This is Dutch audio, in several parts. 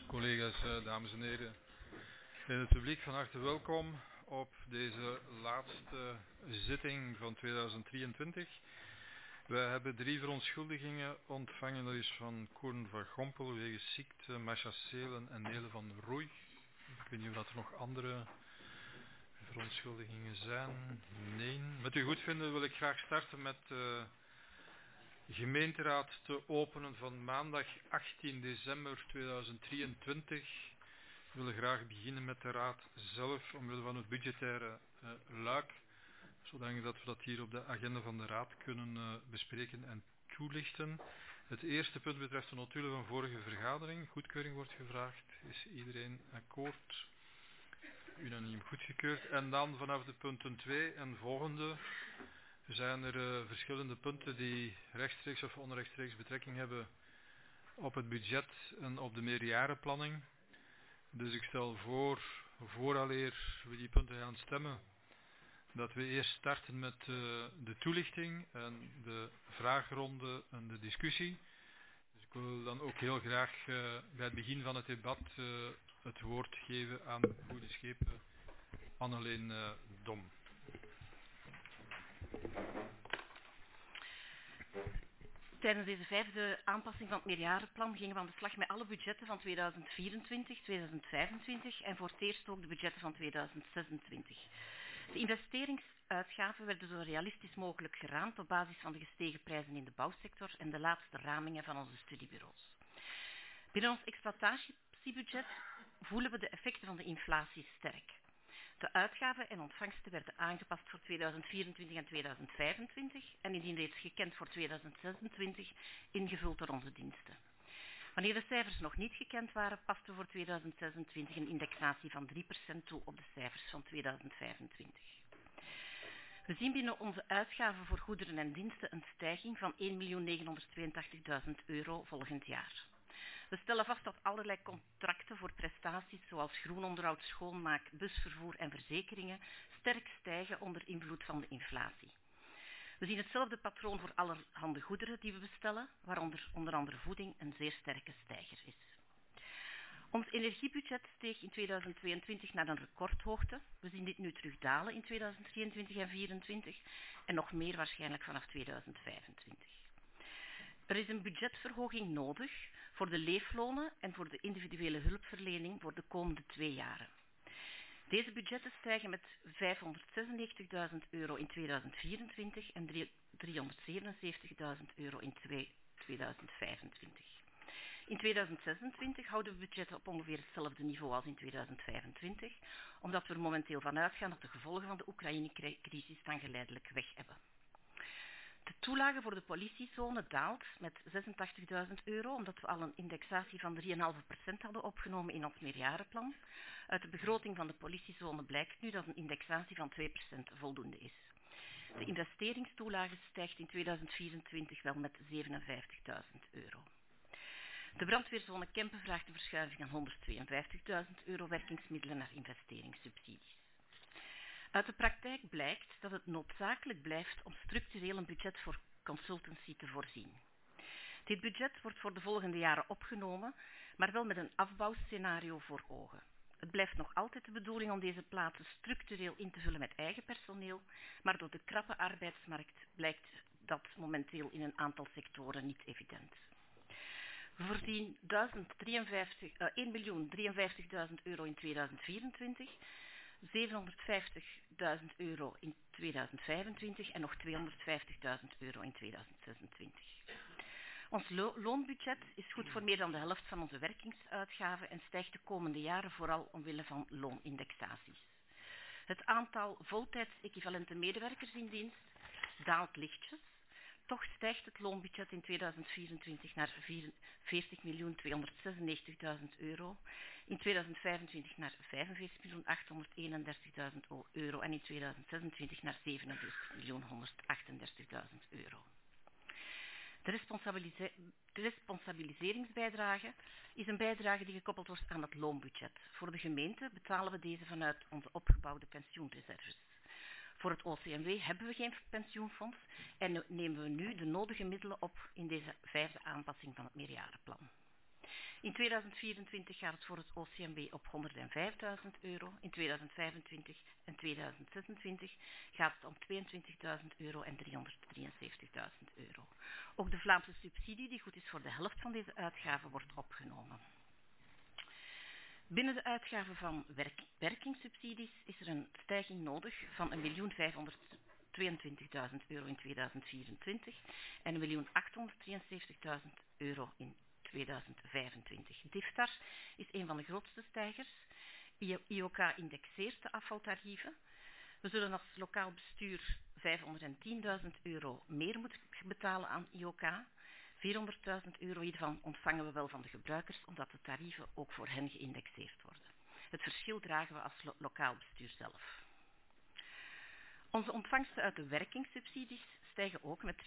Collega's, dames en heren, in het publiek van harte welkom op deze laatste zitting van 2023. We hebben 3 verontschuldigingen ontvangen. Dat is van Koen van Gompel wegens ziekte, Masha Seelen en Nele van Roei. Ik weet niet of er nog andere verontschuldigingen zijn. Nee. Met uw goedvinden wil ik graag starten met de gemeenteraad te openen van maandag 18 december 2023. We willen graag beginnen met de raad zelf, omwille van het budgettaire luik, zodat we dat hier op de agenda van de raad kunnen bespreken en toelichten. Het eerste punt betreft de notulen van vorige vergadering. Goedkeuring wordt gevraagd. Is iedereen akkoord? Unaniem goedgekeurd. En dan vanaf de punten 2 en volgende zijn er verschillende punten die rechtstreeks of onrechtstreeks betrekking hebben op het budget en op de meerjarenplanning. Dus ik stel voor, vooraleer we die punten gaan stemmen, dat we eerst starten met de toelichting en de vraagronde en de discussie. Dus ik wil dan ook heel graag bij het begin van het debat het woord geven aan goede schepen Anneleen Dom. Tijdens deze 5e aanpassing van het meerjarenplan gingen we aan de slag met alle budgetten van 2024, 2025 en voor het eerst ook de budgetten van 2026. De investeringsuitgaven werden zo realistisch mogelijk geraamd op basis van de gestegen prijzen in de bouwsector en de laatste ramingen van onze studiebureaus. Binnen ons exploitatiebudget voelen we de effecten van de inflatie sterk. De uitgaven en ontvangsten werden aangepast voor 2024 en 2025 en indien reeds gekend voor 2026 ingevuld door onze diensten. Wanneer de cijfers nog niet gekend waren, pasten we voor 2026 een indexatie van 3% toe op de cijfers van 2025. We zien binnen onze uitgaven voor goederen en diensten een stijging van €1.982.000 volgend jaar. We stellen vast dat allerlei contracten voor prestaties zoals groenonderhoud, schoonmaak, busvervoer en verzekeringen sterk stijgen onder invloed van de inflatie. We zien hetzelfde patroon voor allerhande goederen die we bestellen, waaronder onder andere voeding een zeer sterke stijger is. Ons energiebudget steeg in 2022 naar een recordhoogte. We zien dit nu terug dalen in 2023 en 2024 en nog meer waarschijnlijk vanaf 2025. Er is een budgetverhoging nodig voor de leeflonen en voor de individuele hulpverlening voor de komende 2 jaren. Deze budgetten stijgen met €596.000 in 2024 en €377.000 in 2025. In 2026 houden we budgetten op ongeveer hetzelfde niveau als in 2025, omdat we er momenteel van uitgaan dat de gevolgen van de Oekraïne-crisis dan geleidelijk weg hebben. De toelage voor de politiezone daalt met €86.000, omdat we al een indexatie van 3,5% hadden opgenomen in ons meerjarenplan. Uit de begroting van de politiezone blijkt nu dat een indexatie van 2% voldoende is. De investeringstoelage stijgt in 2024 wel met €57.000. De brandweerzone Kempen vraagt een verschuiving aan €152.000 werkingsmiddelen naar investeringssubsidies. Uit de praktijk blijkt dat het noodzakelijk blijft om structureel een budget voor consultancy te voorzien. Dit budget wordt voor de volgende jaren opgenomen, maar wel met een afbouwscenario voor ogen. Het blijft nog altijd de bedoeling om deze plaatsen structureel in te vullen met eigen personeel, maar door de krappe arbeidsmarkt blijkt dat momenteel in een aantal sectoren niet evident. We voorzien €1.053.000 in 2024, €750.000 in 2025 en nog €250.000 in 2026. Ons loonbudget is goed voor meer dan de helft van onze werkingsuitgaven en stijgt de komende jaren vooral omwille van loonindexaties. Het aantal voltijds equivalente medewerkers in dienst daalt lichtjes. Toch stijgt het loonbudget in 2024 naar €40.296.000, in 2025 naar €45.831.000 en in 2026 naar €37.138.000. De responsabiliseringsbijdrage is een bijdrage die gekoppeld wordt aan het loonbudget. Voor de gemeente betalen we deze vanuit onze opgebouwde pensioenreserves. Voor het OCMW hebben we geen pensioenfonds en nemen we nu de nodige middelen op in deze 5e aanpassing van het meerjarenplan. In 2024 gaat het voor het OCMW op €105.000. In 2025 en 2026 gaat het om €22.000 en €373.000. Ook de Vlaamse subsidie, die goed is voor de helft van deze uitgaven, wordt opgenomen. Binnen de uitgaven van werkingssubsidies is er een stijging nodig van €1.522.000 in 2024 en €1.873.000 in 2025. DIFTAR is een van de grootste stijgers. IOK indexeert de afvaltarieven. We zullen als lokaal bestuur €510.000 meer moeten betalen aan IOK. €400.000 hiervan ontvangen we wel van de gebruikers, omdat de tarieven ook voor hen geïndexeerd worden. Het verschil dragen we als lokaal bestuur zelf. Onze ontvangsten uit de werkingssubsidies stijgen ook met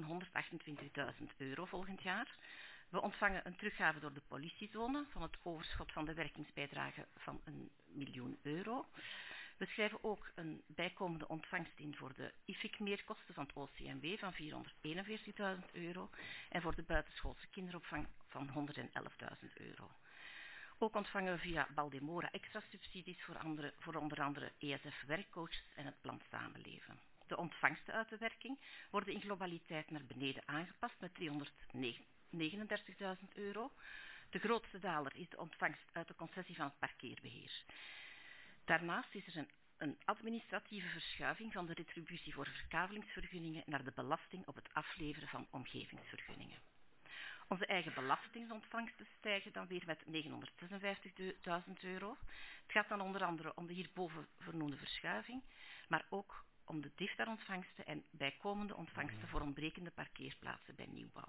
€2.128.000 volgend jaar. We ontvangen een teruggave door de politiezone van het overschot van de werkingsbijdrage van €1.000.000. We schrijven ook een bijkomende ontvangst in voor de IFIC-meerkosten van het OCMW van €441.000 en voor de buitenschoolse kinderopvang van €111.000. Ook ontvangen we via Baldemora extra subsidies voor onder andere ESF-werkcoaches en het plan Samenleven. De ontvangsten uit de werking worden in globaliteit naar beneden aangepast met €339.000. De grootste daler is de ontvangst uit de concessie van het parkeerbeheer. Daarnaast is er een administratieve verschuiving van de retributie voor verkavelingsvergunningen naar de belasting op het afleveren van omgevingsvergunningen. Onze eigen belastingontvangsten stijgen dan weer met €956.000. Het gaat dan onder andere om de hierboven vernoemde verschuiving, maar ook om de DIFTAR-ontvangsten en bijkomende ontvangsten voor ontbrekende parkeerplaatsen bij nieuwbouw.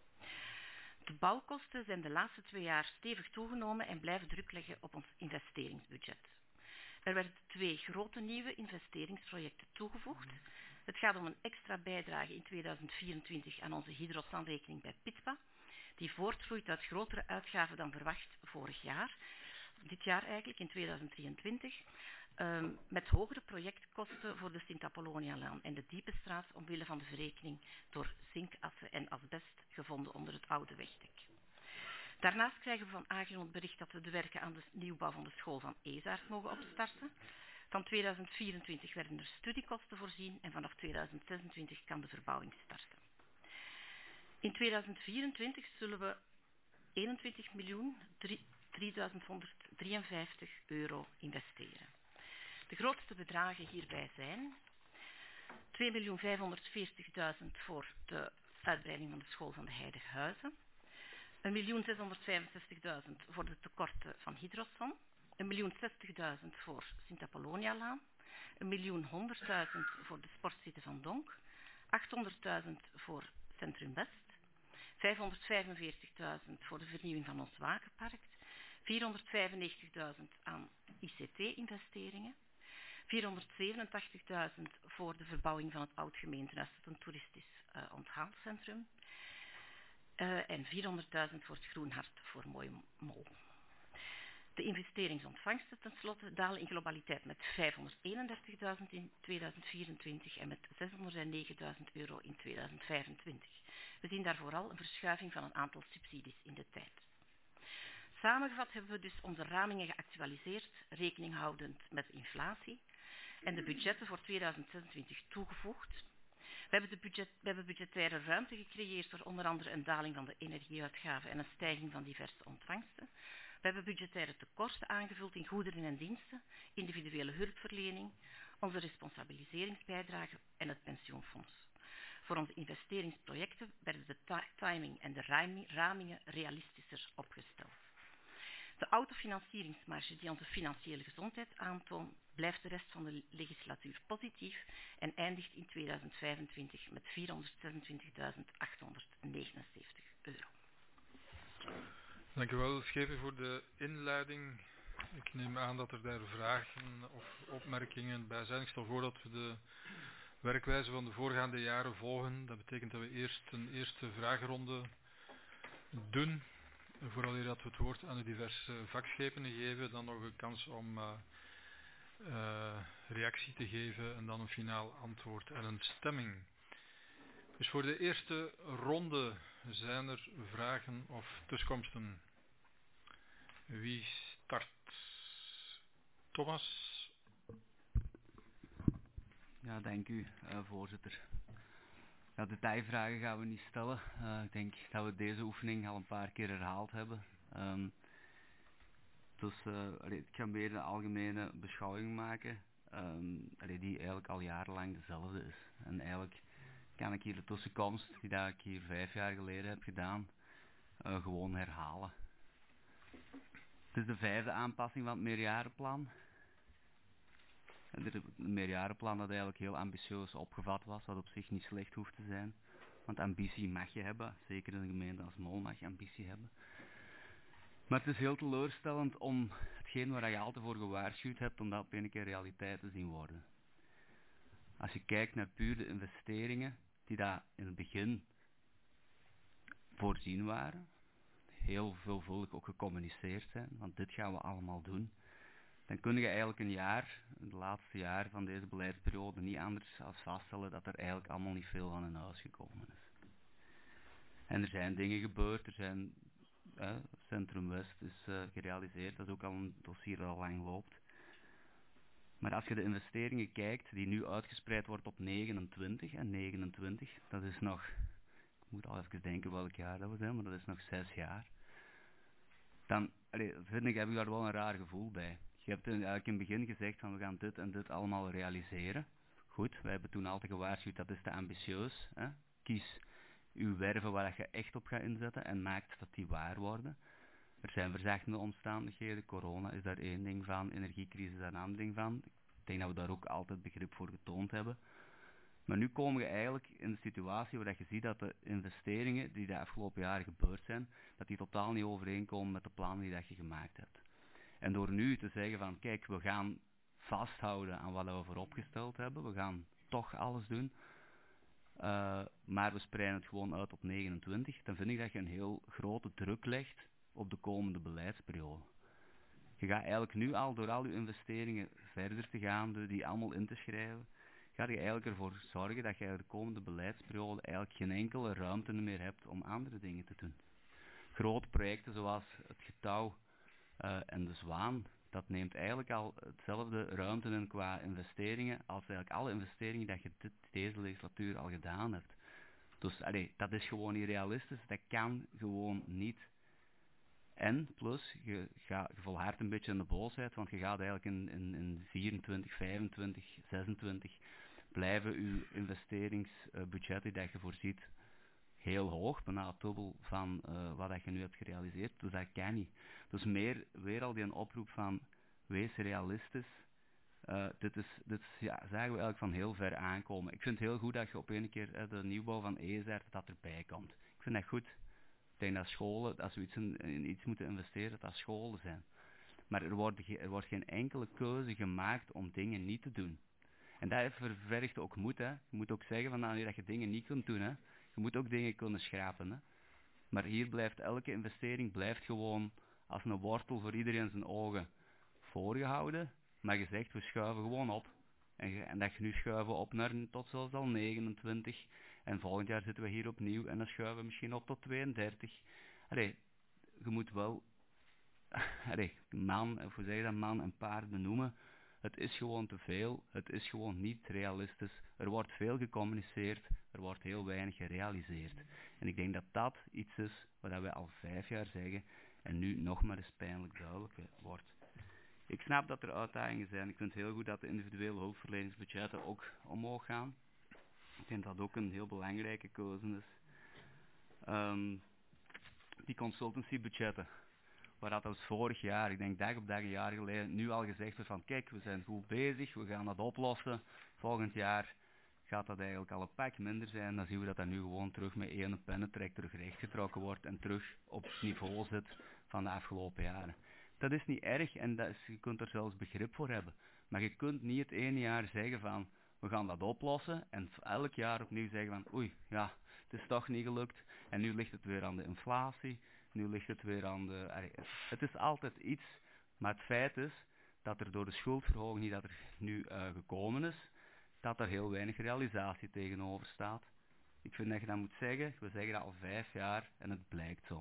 De bouwkosten zijn de laatste 2 jaar stevig toegenomen en blijven druk leggen op ons investeringsbudget. Er werden 2 grote nieuwe investeringsprojecten toegevoegd. Het gaat om een extra bijdrage in 2024 aan onze hydrosanrekening bij Pitpa, die voortvloeit uit grotere uitgaven dan verwacht vorig jaar, dit jaar eigenlijk in 2023, met hogere projectkosten voor de Sint-Apollonia-laan en de Diepenstraat omwille van de verrekening door zinkassen en asbest gevonden onder het oude wegdek. Daarnaast krijgen we van Agrion het bericht dat we de werken aan de nieuwbouw van de school van Ezaert mogen opstarten. Van 2024 werden er studiekosten voorzien en vanaf 2026 kan de verbouwing starten. In 2024 zullen we €21.353.000 investeren. De grootste bedragen hierbij zijn €2.540.000 voor de uitbreiding van de school van de Heilige Huizen, €1.665.000 voor de tekorten van Hydroson, €1.060.000 voor Sint-Apollonia-laan, €1.100.000 voor de sportzitten van Donk, €800.000 voor Centrum West, €545.000 voor de vernieuwing van ons wagenpark, €495.000 aan ICT-investeringen, €487.000 voor de verbouwing van het oud-gemeentehuis tot een toeristisch onthaalcentrum en €400.000 voor het Groenhart voor Mooi Mol. De investeringsontvangsten tenslotte dalen in globaliteit met €531.000 in 2024 en met €609.000 in 2025. We zien daar vooral een verschuiving van een aantal subsidies in de tijd. Samengevat hebben we dus onze ramingen geactualiseerd, rekening houdend met inflatie, en de budgetten voor 2026 toegevoegd. We hebben budgettaire ruimte gecreëerd door onder andere een daling van de energieuitgaven en een stijging van diverse ontvangsten. We hebben budgettaire tekorten aangevuld in goederen en diensten, individuele hulpverlening, onze responsabiliseringsbijdrage en het pensioenfonds. Voor onze investeringsprojecten werden de timing en de ramingen realistischer opgesteld. De autofinancieringsmarge die onze financiële gezondheid aantoont, blijft de rest van de legislatuur positief en eindigt in 2025 met €426.879. Dank u wel, Schever, voor de inleiding. Ik neem aan dat er daar vragen of opmerkingen bij zijn. Ik stel voor dat we de werkwijze van de voorgaande jaren volgen. Dat betekent dat we eerst een eerste vragenronde doen, vooraleer dat we het woord aan de diverse vakschepenen geven. Dan nog een kans om reactie te geven en dan een finaal antwoord en een stemming. Dus voor de eerste ronde zijn er vragen of tussenkomsten. Wie start? Thomas? Ja, dank u, voorzitter. Ja, detailvragen gaan we niet stellen. Ik denk dat we deze oefening al een paar keer herhaald hebben. Dus ik ga meer een algemene beschouwing maken, die eigenlijk al jarenlang dezelfde is. En eigenlijk kan ik hier de tussenkomst, die dat ik hier 5 jaar geleden heb gedaan, gewoon herhalen. Het is de 5e aanpassing van het meerjarenplan. Het meerjarenplan dat eigenlijk heel ambitieus opgevat was, wat op zich niet slecht hoeft te zijn. Want ambitie mag je hebben, zeker in een gemeente als Mol mag je ambitie hebben. Maar het is heel teleurstellend om hetgeen waar je altijd voor gewaarschuwd hebt, om dat op een keer realiteit te zien worden. Als je kijkt naar puur de investeringen die daar in het begin voorzien waren, heel veelvuldig ook gecommuniceerd zijn, want dit gaan we allemaal doen, dan kun je eigenlijk een jaar, het laatste jaar van deze beleidsperiode, niet anders als vaststellen dat er eigenlijk allemaal niet veel van in huis gekomen is. En er zijn dingen gebeurd, er zijn, Centrum West is gerealiseerd, dat is ook al een dossier dat al lang loopt. Maar als je de investeringen kijkt, die nu uitgespreid wordt op 29, en 29, dat is nog, ik moet al even denken welk jaar dat we zijn, maar dat is nog 6 jaar. Dan heb ik daar wel een raar gevoel bij. Je hebt eigenlijk in het begin gezegd van we gaan dit en dit allemaal realiseren. Goed, wij hebben toen altijd gewaarschuwd dat is te ambitieus. Hè? Kies uw werven waar je echt op gaat inzetten en maakt dat die waar worden. Er zijn verzachtende omstandigheden, corona is daar één ding van, energiecrisis is daar een ander ding van. Ik denk dat we daar ook altijd begrip voor getoond hebben. Maar nu komen we eigenlijk in de situatie waar je ziet dat de investeringen die de afgelopen jaren gebeurd zijn, dat die totaal niet overeenkomen met de plannen die dat je gemaakt hebt. En door nu te zeggen van kijk, we gaan vasthouden aan wat we vooropgesteld hebben, we gaan toch alles doen, maar we spreiden het gewoon uit op 29, dan vind ik dat je een heel grote druk legt op de komende beleidsperiode. Je gaat eigenlijk nu al door al je investeringen verder te gaan, die allemaal in te schrijven, ga je eigenlijk ervoor zorgen dat je de komende beleidsperiode eigenlijk geen enkele ruimte meer hebt om andere dingen te doen. Grote projecten zoals het Getouw en de Zwaan, dat neemt eigenlijk al hetzelfde ruimte in qua investeringen als eigenlijk alle investeringen dat je deze legislatuur al gedaan hebt. Dus dat is gewoon niet realistisch, dat kan gewoon niet. En plus, je volhardt een beetje in de boosheid, want je gaat eigenlijk in 24, 25, 26 blijven je investeringsbudgetten die je voorziet heel hoog, bijna dubbel van wat je nu hebt gerealiseerd. Dus dat kan niet. Dus weer al die een oproep van wees realistisch. Dit zagen we eigenlijk van heel ver aankomen. Ik vind het heel goed dat je op een keer de nieuwbouw van EZR dat erbij komt. Ik vind dat goed. Ik denk dat scholen, als we in iets moeten investeren, dat scholen zijn. Maar er wordt geen enkele keuze gemaakt om dingen niet te doen. En dat vergt ook moed. Hè. Je moet ook zeggen van wanneer dat je dingen niet kunt doen. Hè. Je moet ook dingen kunnen schrapen. Hè. Maar hier blijft elke investering gewoon als een wortel voor iedereen zijn ogen voorgehouden. Maar je zegt we schuiven gewoon op. En dat je nu schuiven op naar tot zelfs al 29. En volgend jaar zitten we hier opnieuw en dan schuiven we misschien op tot 32. Je moet wel man, of hoe zeg je dat, man en paard benoemen. Het is gewoon te veel, het is gewoon niet realistisch. Er wordt veel gecommuniceerd, er wordt heel weinig gerealiseerd. En ik denk dat dat iets is wat we al 5 jaar zeggen en nu nog maar eens pijnlijk duidelijk wordt. Ik snap dat er uitdagingen zijn. Ik vind het heel goed dat de individuele hulpverleningsbudgetten ook omhoog gaan. Ik denk dat dat ook een heel belangrijke keuze is. Die consultancybudgetten, waar dat was vorig jaar, ik denk dag op dag een jaar geleden, nu al gezegd wordt van kijk, we zijn goed bezig, we gaan dat oplossen. Volgend jaar gaat dat eigenlijk al een pak minder zijn. Dan zien we dat dat nu gewoon terug met één pennentrek terug rechtgetrokken wordt en terug op het niveau zit van de afgelopen jaren. Dat is niet erg en je kunt er zelfs begrip voor hebben. Maar je kunt niet het ene jaar zeggen van we gaan dat oplossen en elk jaar opnieuw zeggen van oei, ja, het is toch niet gelukt en nu ligt het weer aan de inflatie, nu ligt het weer aan de... Het is altijd iets, maar het feit is dat er door de schuldverhoging die dat er nu gekomen is, dat er heel weinig realisatie tegenover staat. Ik vind dat je dat moet zeggen, we zeggen dat al 5 jaar en het blijkt zo.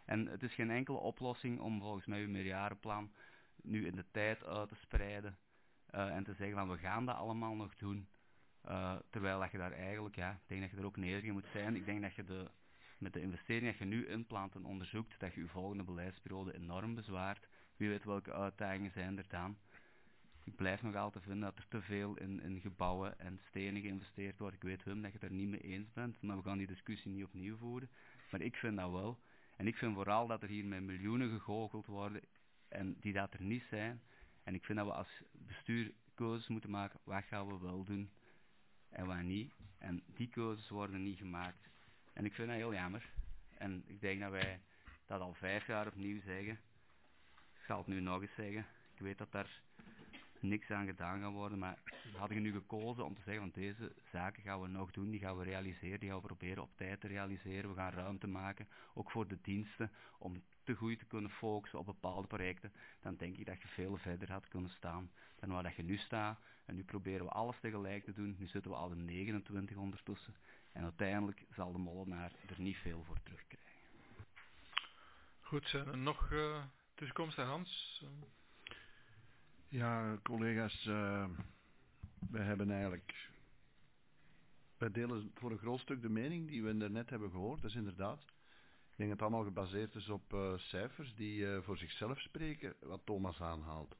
En het is geen enkele oplossing om volgens mij uw meerjarenplan nu in de tijd uit te spreiden en te zeggen van we gaan dat allemaal nog doen. Terwijl dat je daar eigenlijk, ja, ik denk dat je er ook nederig moet zijn. Ik denk dat je met de investering dat je nu inplant en onderzoekt, dat je je volgende beleidsperiode enorm bezwaart. Wie weet welke uitdagingen zijn er dan. Ik blijf nog altijd vinden dat er te veel in gebouwen en stenen geïnvesteerd wordt. Ik weet Wim dat je het er niet mee eens bent, maar we gaan die discussie niet opnieuw voeren. Maar ik vind dat wel. En ik vind vooral dat er hier met miljoenen gegoocheld worden en die dat er niet zijn. En ik vind dat we als bestuur keuzes moeten maken, wat gaan we wel doen en wat niet. En die keuzes worden niet gemaakt. En ik vind dat heel jammer. En ik denk dat wij dat al 5 jaar opnieuw zeggen. Ik zal het nu nog eens zeggen. Ik weet dat daar niks aan gedaan gaat worden, maar hadden we nu gekozen om te zeggen van deze zaken gaan we nog doen, die gaan we realiseren, die gaan we proberen op tijd te realiseren, we gaan ruimte maken, ook voor de diensten, om te goed te kunnen focussen op bepaalde projecten, dan denk ik dat je veel verder had kunnen staan dan waar dat je nu staat. En nu proberen we alles tegelijk te doen, nu zitten we al in 29 ondertussen, en uiteindelijk zal de molenaar er niet veel voor terugkrijgen. Goed, zijn er nog tussenkomsten, Hans? Ja, collega's, wij delen voor een groot stuk de mening die we net hebben gehoord. Dat is inderdaad, ik denk dat het allemaal gebaseerd is op cijfers die voor zichzelf spreken, wat Thomas aanhaalt.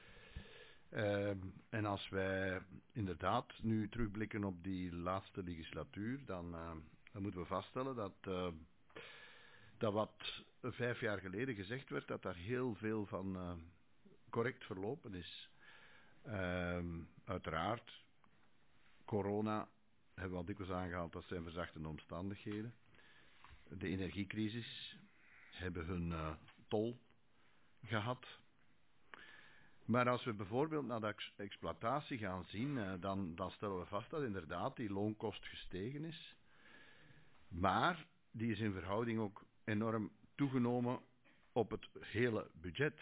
En als wij inderdaad nu terugblikken op die laatste legislatuur, dan moeten we vaststellen dat wat 5 jaar geleden gezegd werd, dat daar heel veel van correct verlopen is. Uiteraard, corona hebben we al dikwijls aangehaald, dat zijn verzachtende omstandigheden. De energiecrisis hebben hun tol gehad. Maar als we bijvoorbeeld naar de exploitatie gaan zien, dan stellen we vast dat inderdaad die loonkost gestegen is. Maar die is in verhouding ook enorm toegenomen op het hele budget.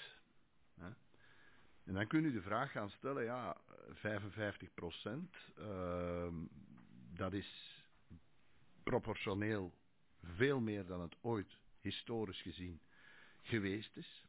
En dan kun je de vraag gaan stellen, ja, 55%, dat is proportioneel veel meer dan het ooit historisch gezien geweest is.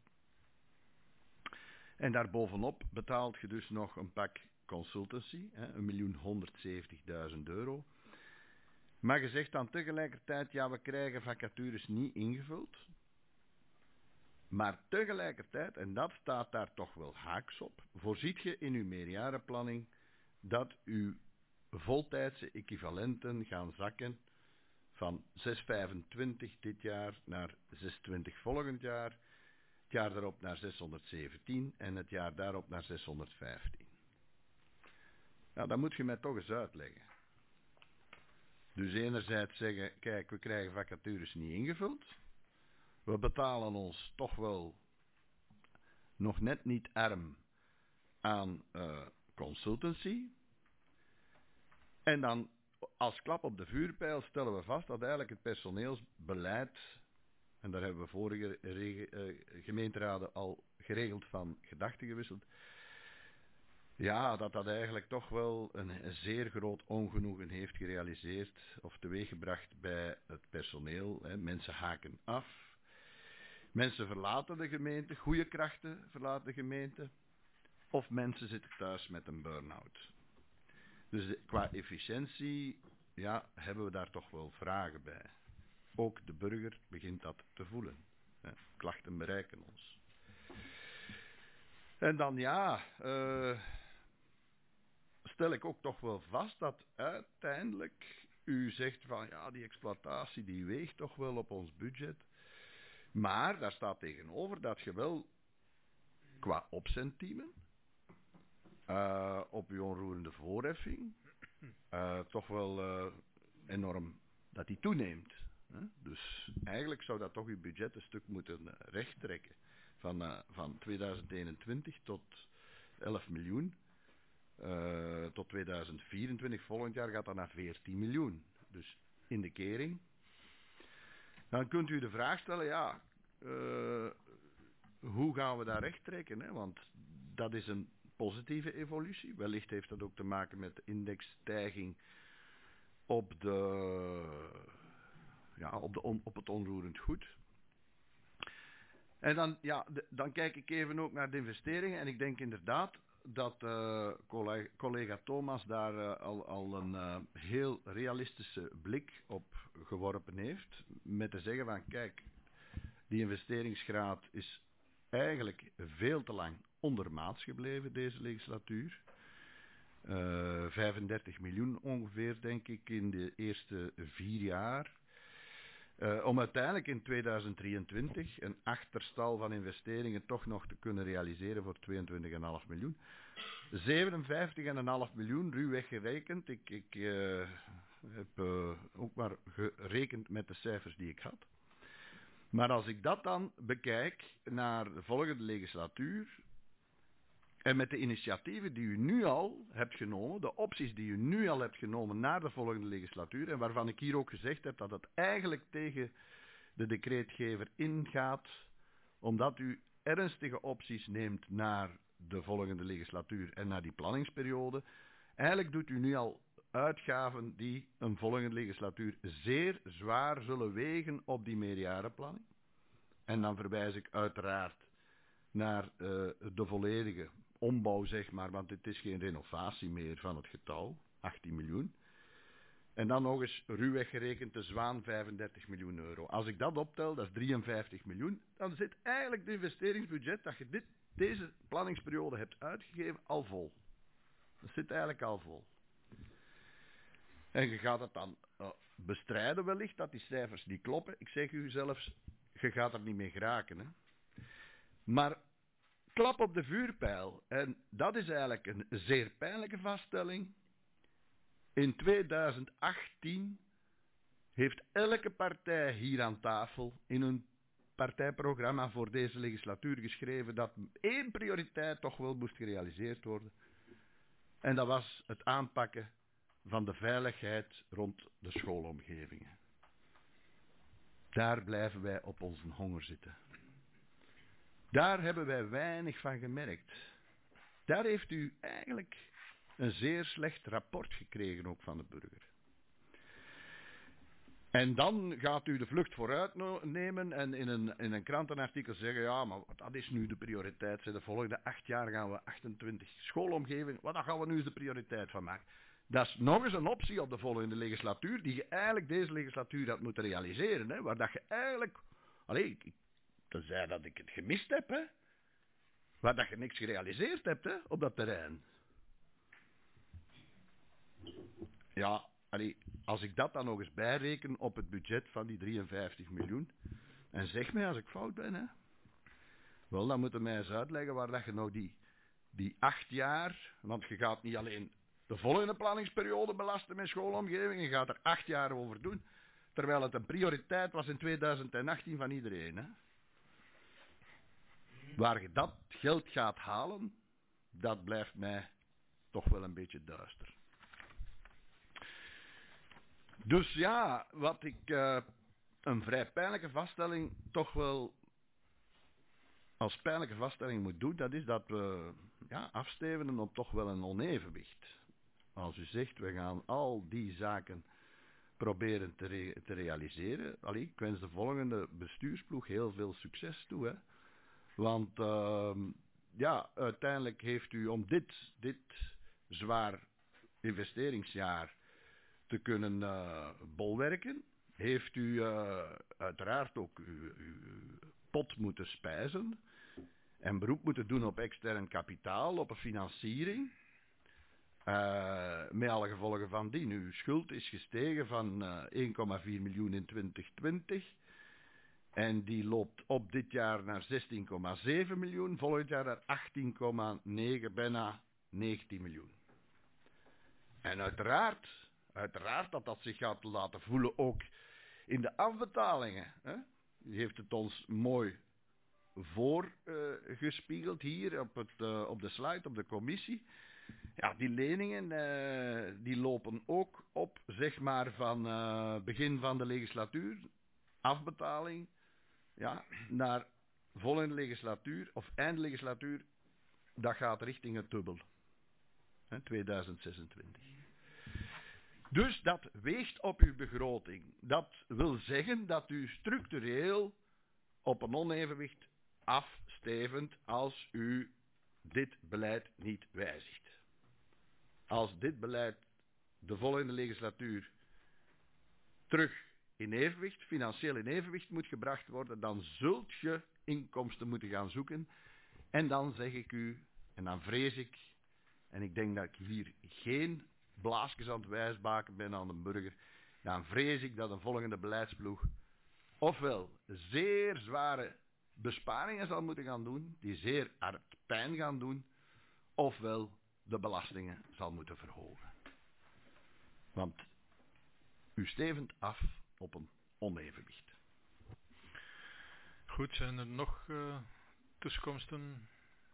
En daarbovenop betaalt je dus nog een pak consultancy, 1.170.000 euro. Maar je zegt dan tegelijkertijd, ja, we krijgen vacatures niet ingevuld. Maar tegelijkertijd, en dat staat daar toch wel haaks op, voorziet je in uw meerjarenplanning dat uw voltijdse equivalenten gaan zakken van 625 dit jaar naar 620 volgend jaar, het jaar daarop naar 617 en het jaar daarop naar 615. Nou, dat moet je mij toch eens uitleggen. Dus enerzijds zeggen, kijk, we krijgen vacatures niet ingevuld. We betalen ons toch wel nog net niet arm aan consultancy. En dan als klap op de vuurpijl stellen we vast dat eigenlijk het personeelsbeleid, en daar hebben we vorige gemeenteraden al geregeld van gedachten gewisseld, ja, dat eigenlijk toch wel een zeer groot ongenoegen heeft gerealiseerd of teweeggebracht bij het personeel. Mensen haken af. Mensen verlaten de gemeente, goede krachten verlaten de gemeente, of mensen zitten thuis met een burn-out. Dus qua efficiëntie, ja, hebben we daar toch wel vragen bij. Ook de burger begint dat te voelen. Klachten bereiken ons. En dan stel ik ook toch wel vast dat uiteindelijk u zegt van ja, die exploitatie die weegt toch wel op ons budget. Maar daar staat tegenover dat je wel qua opzendteamen op je onroerende voorheffing toch wel enorm dat die toeneemt. Dus eigenlijk zou dat toch je budget een stuk moeten rechttrekken. Van 2021 tot 11 miljoen. Tot 2024, volgend jaar, gaat dat naar 14 miljoen. Dus in de kering. Dan kunt u de vraag stellen, ja, hoe gaan we daar recht trekken? Hè? Want dat is een positieve evolutie. Wellicht heeft dat ook te maken met de indexstijging op het onroerend goed. En dan, ja, dan kijk ik even ook naar de investeringen. En ik denk inderdaad dat collega Thomas daar al een heel realistische blik op geworpen heeft. Met te zeggen van, kijk, die investeringsgraad is eigenlijk veel te lang ondermaats gebleven deze legislatuur. 35 miljoen ongeveer, denk ik, in de eerste 4 jaar. Om uiteindelijk in 2023 een achterstal van investeringen toch nog te kunnen realiseren voor 22,5 miljoen. 57,5 miljoen, ruwweg gerekend. Ik heb ook maar gerekend met de cijfers die ik had. Maar als ik dat dan bekijk naar de volgende legislatuur, en met de initiatieven die u nu al hebt genomen, de opties die u nu al hebt genomen naar de volgende legislatuur, en waarvan ik hier ook gezegd heb dat het eigenlijk tegen de decreetgever ingaat, omdat u ernstige opties neemt naar de volgende legislatuur en naar die planningsperiode, eigenlijk doet u nu al uitgaven die een volgende legislatuur zeer zwaar zullen wegen op die meerjarenplanning. En dan verwijs ik uiteraard naar de volledige ombouw, zeg maar, want het is geen renovatie meer van het getal, 18 miljoen. En dan nog eens ruwweg gerekend de Zwaan 35 miljoen euro. Als ik dat optel, dat is 53 miljoen, dan zit eigenlijk het investeringsbudget dat je deze planningsperiode hebt uitgegeven al vol. Dat zit eigenlijk al vol. En je gaat het dan bestrijden wellicht dat die cijfers niet kloppen. Ik zeg u zelfs, je gaat er niet mee geraken. Hè? Maar klap op de vuurpijl. En dat is eigenlijk een zeer pijnlijke vaststelling. In 2018 heeft elke partij hier aan tafel in een partijprogramma voor deze legislatuur geschreven dat 1 prioriteit toch wel moest gerealiseerd worden. En dat was het aanpakken van de veiligheid rond de schoolomgevingen. Daar blijven wij op onze honger zitten. Daar hebben wij weinig van gemerkt. Daar heeft u eigenlijk een zeer slecht rapport gekregen ook van de burger. En dan gaat u de vlucht vooruit nemen en in een krantenartikel zeggen, ja, maar dat is nu de prioriteit. De volgende 8 jaar gaan we 28 schoolomgevingen, daar gaan we nu eens de prioriteit van maken. Dat is nog eens een optie op de volgende legislatuur, die je eigenlijk deze legislatuur had moeten realiseren. Hè, waar dat je eigenlijk, tenzij dat ik het gemist heb, hè, waar dat je niks gerealiseerd hebt, hè, op dat terrein. Ja, als ik dat dan nog eens bijreken op het budget van die 53 miljoen, en zeg mij als ik fout ben, hè, wel, dan moet je mij eens uitleggen waar dat je nou die 8 jaar, want je gaat niet alleen de volgende planningsperiode belasten met schoolomgeving, je gaat er 8 jaar over doen, terwijl het een prioriteit was in 2018 van iedereen. Hè. Waar je dat geld gaat halen, dat blijft mij toch wel een beetje duister. Dus ja, wat ik een vrij pijnlijke vaststelling toch wel als pijnlijke vaststelling moet doen, dat is dat we afstevenen op toch wel een onevenwicht. Als u zegt, we gaan al die zaken proberen te realiseren. Ik wens de volgende bestuursploeg heel veel succes toe. Hè? Want uiteindelijk heeft u om dit zwaar investeringsjaar te kunnen bolwerken, heeft u uiteraard ook uw pot moeten spijzen en beroep moeten doen op extern kapitaal, op een financiering, met alle gevolgen van dien. Uw schuld is gestegen van 1,4 miljoen in 2020 en die loopt op dit jaar naar 16,7 miljoen, volgend jaar naar 18,9, bijna 19 miljoen. En uiteraard dat zich gaat laten voelen ook in de afbetalingen. Hè? U heeft het ons mooi voorgespiegeld hier op de slide, op de commissie. Ja, die leningen die lopen ook op, zeg maar, van begin van de legislatuur, afbetaling, naar volgende legislatuur of eindlegislatuur, dat gaat richting het dubbel. 2026. Dus dat weegt op uw begroting. Dat wil zeggen dat u structureel op een onevenwicht afstevend als u dit beleid niet wijzigt. Als dit beleid de volgende legislatuur terug in evenwicht, financieel in evenwicht moet gebracht worden, dan zult je inkomsten moeten gaan zoeken. En dan zeg ik u, en dan vrees ik, en ik denk dat ik hier geen blaasjes aan het wijsbaken ben aan de burger, dan vrees ik dat een volgende beleidsploeg ofwel zeer zware besparingen zal moeten gaan doen, die zeer hard pijn gaan doen, ofwel de belastingen zal moeten verhogen. Want u stevend af op een onevenwicht. Goed, zijn er nog tussenkomsten?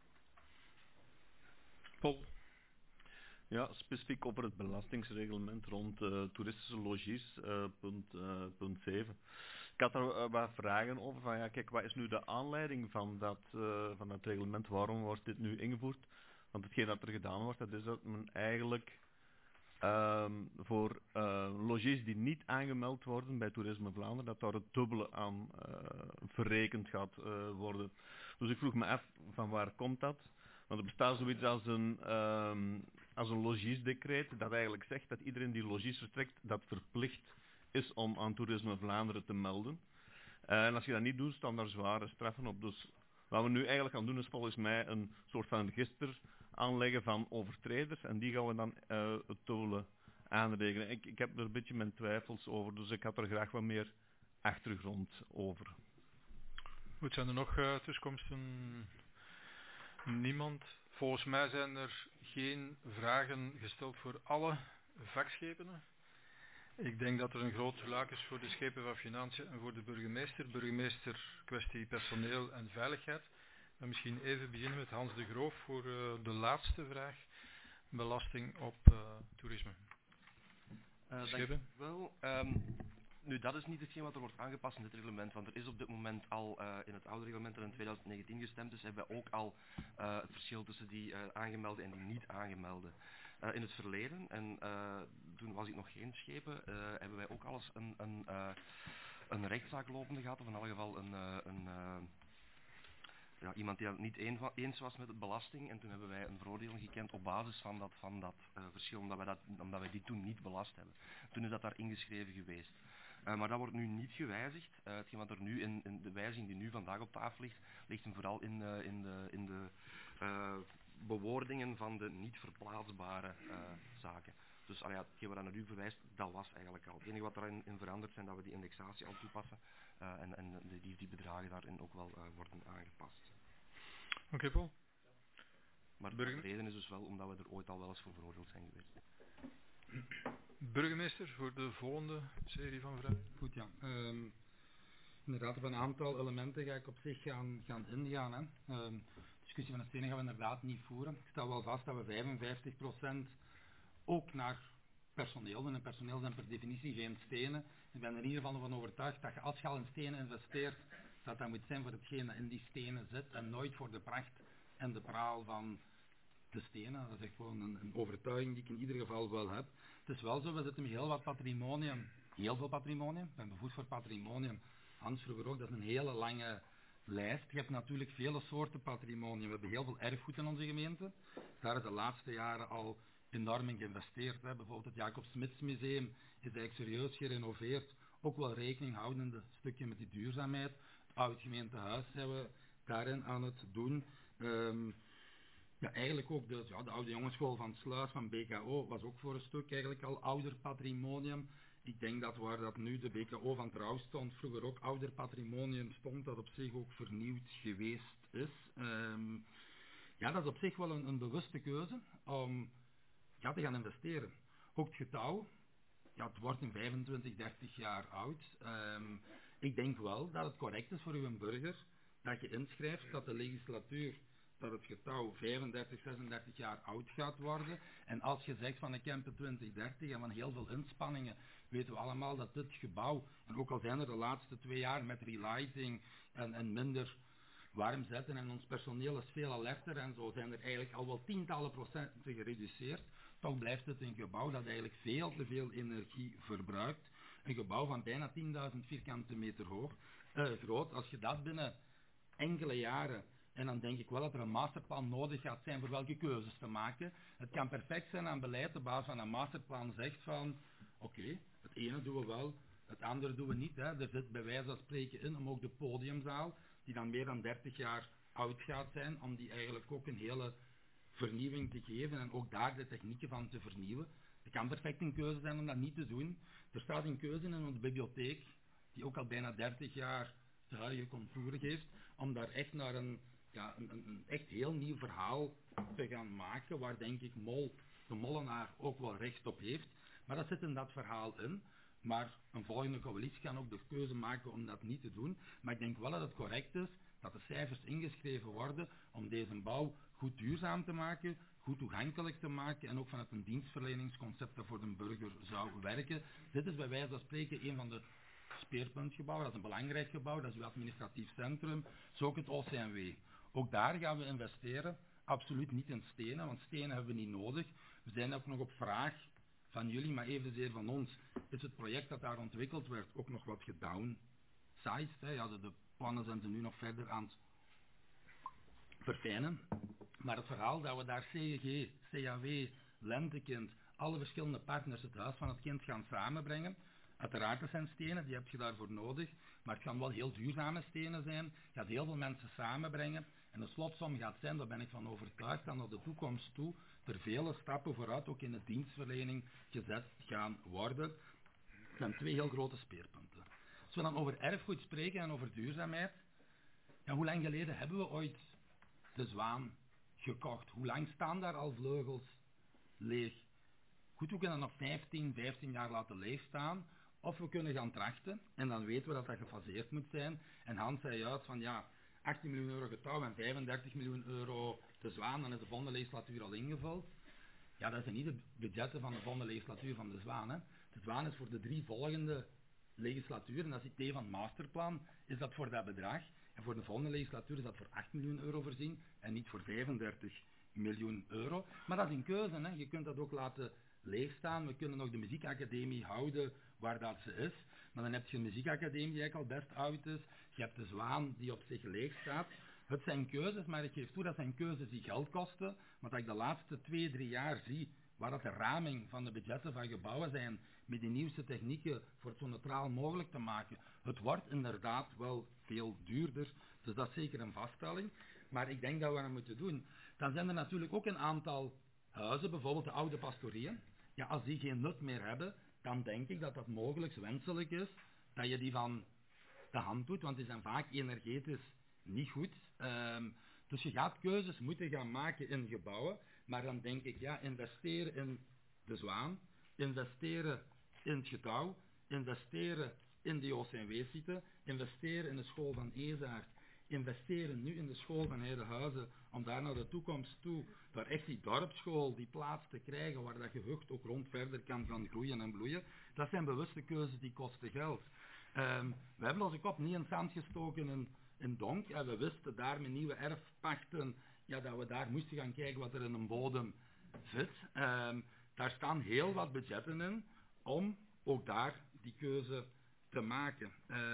Paul? Ja, specifiek over het belastingsreglement rond toeristische logies, punt 7. Ik had daar wat vragen over, van ja, kijk, wat is nu de aanleiding van dat reglement, waarom wordt dit nu ingevoerd? Want hetgeen dat er gedaan wordt, dat is dat men eigenlijk voor logies die niet aangemeld worden bij Toerisme Vlaanderen, dat daar het dubbele aan verrekend gaat worden. Dus ik vroeg me af, van waar komt dat? Want er bestaat zoiets als een logiesdecreet dat eigenlijk zegt dat iedereen die logies vertrekt, dat verplicht is om aan Toerisme Vlaanderen te melden. En als je dat niet doet, staan daar zware straffen op. Dus wat we nu eigenlijk gaan doen is volgens mij een soort van register aanleggen van overtreders. En die gaan we dan het dubbele aanrekenen. Ik heb er een beetje mijn twijfels over, dus ik had er graag wat meer achtergrond over. Goed, zijn er nog tussenkomsten? Niemand. Volgens mij zijn er geen vragen gesteld voor alle vakschepenen. Ik denk dat er een groot luik is voor de schepen van Financiën en voor de burgemeester. Burgemeester, kwestie personeel en veiligheid. En misschien even beginnen met Hans de Groof voor de laatste vraag. Belasting op toerisme. Schepen? Wel, nu dat is niet hetgeen wat er wordt aangepast in dit reglement, want er is op dit moment al in het oude reglement dat in 2019 gestemd is, hebben we ook al het verschil tussen die aangemelde en die niet aangemelde. In het verleden, en toen was ik nog geen schepen, hebben wij ook alles een rechtszaak lopende gehad, of in elk geval iemand die het niet eens was met het belasting, en toen hebben wij een veroordeling gekend op basis van dat verschil, omdat wij die toen niet belast hebben. Toen is dat daar ingeschreven geweest. Maar dat wordt nu niet gewijzigd. Hetgeen wat er nu in de wijziging die nu vandaag op tafel ligt, ligt hem vooral in de bewoordingen van de niet verplaatsbare zaken. Dus hetgeen wat naar u verwijst, dat was eigenlijk al. Het enige wat daarin verandert zijn dat we die indexatie al toepassen en die bedragen daarin ook wel worden aangepast. Oké, Paul. Maar de reden is dus wel omdat we er ooit al wel eens voor veroordeeld zijn geweest. Burgemeester, voor de volgende serie van vragen. Goed, ja. Inderdaad, op een aantal elementen ga ik op zich gaan ingaan. Hè. De discussie van de stenen gaan we inderdaad niet voeren. Ik stel wel vast dat we 55% ook naar personeel doen. En personeel zijn per definitie geen stenen. Ik ben er in ieder geval van overtuigd dat je, als je al in stenen investeert, dat moet zijn voor hetgeen dat in die stenen zit en nooit voor de pracht en de praal van de stenen. Dat is echt gewoon een overtuiging die ik in ieder geval wel heb. Het is wel zo, we zitten met heel wat patrimonium, heel veel patrimonium. Ik ben bevoegd voor patrimonium. Hans vroeger ook, dat is een hele lange lijst. Je hebt natuurlijk vele soorten patrimonium. We hebben heel veel erfgoed in onze gemeente. Daar is de laatste jaren al enorm in geïnvesteerd. Bijvoorbeeld het Jacob Smits Museum is eigenlijk serieus gerenoveerd. Ook wel rekening houdende een stukje met die duurzaamheid. Het oud gemeentehuis zijn we daarin aan het doen. Ja, eigenlijk ook de oude jongensschool van Sluis, van BKO, was ook voor een stuk eigenlijk al ouder patrimonium. Ik denk dat waar dat nu de BKO van Trouw stond, vroeger ook ouder patrimonium stond, dat op zich ook vernieuwd geweest is. Ja, dat is op zich wel een bewuste keuze om te gaan investeren. Ook het getouw, ja, het wordt in 25, 30 jaar oud. Ik denk wel dat het correct is voor uw burger dat je inschrijft dat de legislatuur, dat het getouw 35, 36 jaar oud gaat worden. En als je zegt van ik heb 2030 en van heel veel inspanningen, weten we allemaal dat dit gebouw, en ook al zijn er de laatste 2 jaar met relighting en minder warm zetten en ons personeel is veel alerter en zo, zijn er eigenlijk al wel tientallen procenten gereduceerd. Toch blijft het een gebouw dat eigenlijk veel te veel energie verbruikt. Een gebouw van bijna 10.000 vierkante meter groot. Als je dat binnen enkele jaren. En dan denk ik wel dat er een masterplan nodig gaat zijn voor welke keuzes te maken. Het kan perfect zijn aan beleid op basis van een masterplan zegt van oké, het ene doen we wel, het andere doen we niet. Hè. Er zit bij wijze van spreken in om ook de podiumzaal, die dan meer dan 30 jaar oud gaat zijn, om die eigenlijk ook een hele vernieuwing te geven en ook daar de technieken van te vernieuwen. Het kan perfect een keuze zijn om dat niet te doen. Er staat een keuze in onze bibliotheek, die ook al bijna 30 jaar de huidige contouren geeft, om daar echt naar een echt heel nieuw verhaal te gaan maken, waar denk ik de molenaar ook wel recht op heeft. Maar dat zit in dat verhaal in. Maar een volgende coalitie kan ook de keuze maken om dat niet te doen. Maar ik denk wel dat het correct is dat de cijfers ingeschreven worden om deze bouw goed duurzaam te maken, goed toegankelijk te maken en ook vanuit een dienstverleningsconcept dat voor de burger zou werken. Dit is bij wijze van spreken een van de speerpuntgebouwen, dat is een belangrijk gebouw, dat is uw administratief centrum, zo ook het OCMW. Ook daar gaan we investeren, absoluut niet in stenen, want stenen hebben we niet nodig. We zijn ook nog op vraag van jullie, maar evenzeer van ons, is het project dat daar ontwikkeld werd ook nog wat gedownsized. Ja, de plannen zijn ze nu nog verder aan het verfijnen. Maar het verhaal dat we daar CEG, CAW, Lentekind, alle verschillende partners het huis van het kind gaan samenbrengen. Uiteraard dat zijn stenen, die heb je daarvoor nodig, maar het gaan wel heel duurzame stenen zijn. Je gaat heel veel mensen samenbrengen en de slotsom gaat zijn, daar ben ik van overtuigd, dat naar de toekomst toe er vele stappen vooruit ook in de dienstverlening gezet gaan worden. Het zijn twee heel grote speerpunten. Als we dan over erfgoed spreken en over duurzaamheid, ja, hoe lang geleden hebben we ooit de Zwaan gekocht? Hoe lang staan daar al vleugels leeg? Goed, we kunnen nog 15 jaar laten leeg staan. Of we kunnen gaan trachten, en dan weten we dat dat gefaseerd moet zijn. En Hans zei juist van ja, 18 miljoen euro getouw en 35 miljoen euro de Zwaan, dan is de volgende legislatuur al ingevuld. Ja, dat zijn niet de budgetten van de volgende legislatuur van de Zwaan. Hè. De Zwaan is voor de 3 volgende legislaturen, en dat is het idee van het masterplan, is dat voor dat bedrag. En voor de volgende legislatuur is dat voor 8 miljoen euro voorzien en niet voor 35 miljoen euro. Maar dat is een keuze, hè. Je kunt dat ook laten leegstaan. We kunnen nog de muziekacademie houden waar dat ze is. Maar dan heb je een muziekacademie die eigenlijk al best oud is. Je hebt de Zwaan die op zich leeg staat. Het zijn keuzes, maar ik geef toe dat zijn keuzes die geld kosten. Want als ik de laatste 2-3 jaar zie waar dat de raming van de budgetten van gebouwen zijn met de nieuwste technieken voor het zo neutraal mogelijk te maken. Het wordt inderdaad wel veel duurder. Dus dat is zeker een vaststelling. Maar ik denk dat we dat moeten doen. Dan zijn er natuurlijk ook een aantal huizen, bijvoorbeeld de oude pastorieën. Ja, als die geen nut meer hebben, dan denk ik dat dat mogelijk wenselijk is dat je die van de hand doet, want die zijn vaak energetisch niet goed. Dus je gaat keuzes moeten gaan maken in gebouwen, maar dan denk ik, ja, investeren in de Zwaan, investeren in het Getouw, investeren in de OCMW-site, investeren in de school van Ezaert, investeren nu in de school van Heidehuizen, om daar naar de toekomst toe, daar echt die dorpsschool, die plaats te krijgen, waar dat gehucht ook rond verder kan gaan groeien en bloeien. Dat zijn bewuste keuzes die kosten geld. We hebben onze kop niet in zand gestoken in Donk, en we wisten daar met nieuwe erfpachten, ja, dat we daar moesten gaan kijken wat er in een bodem zit. Daar staan heel wat budgetten in, om ook daar die keuze te maken.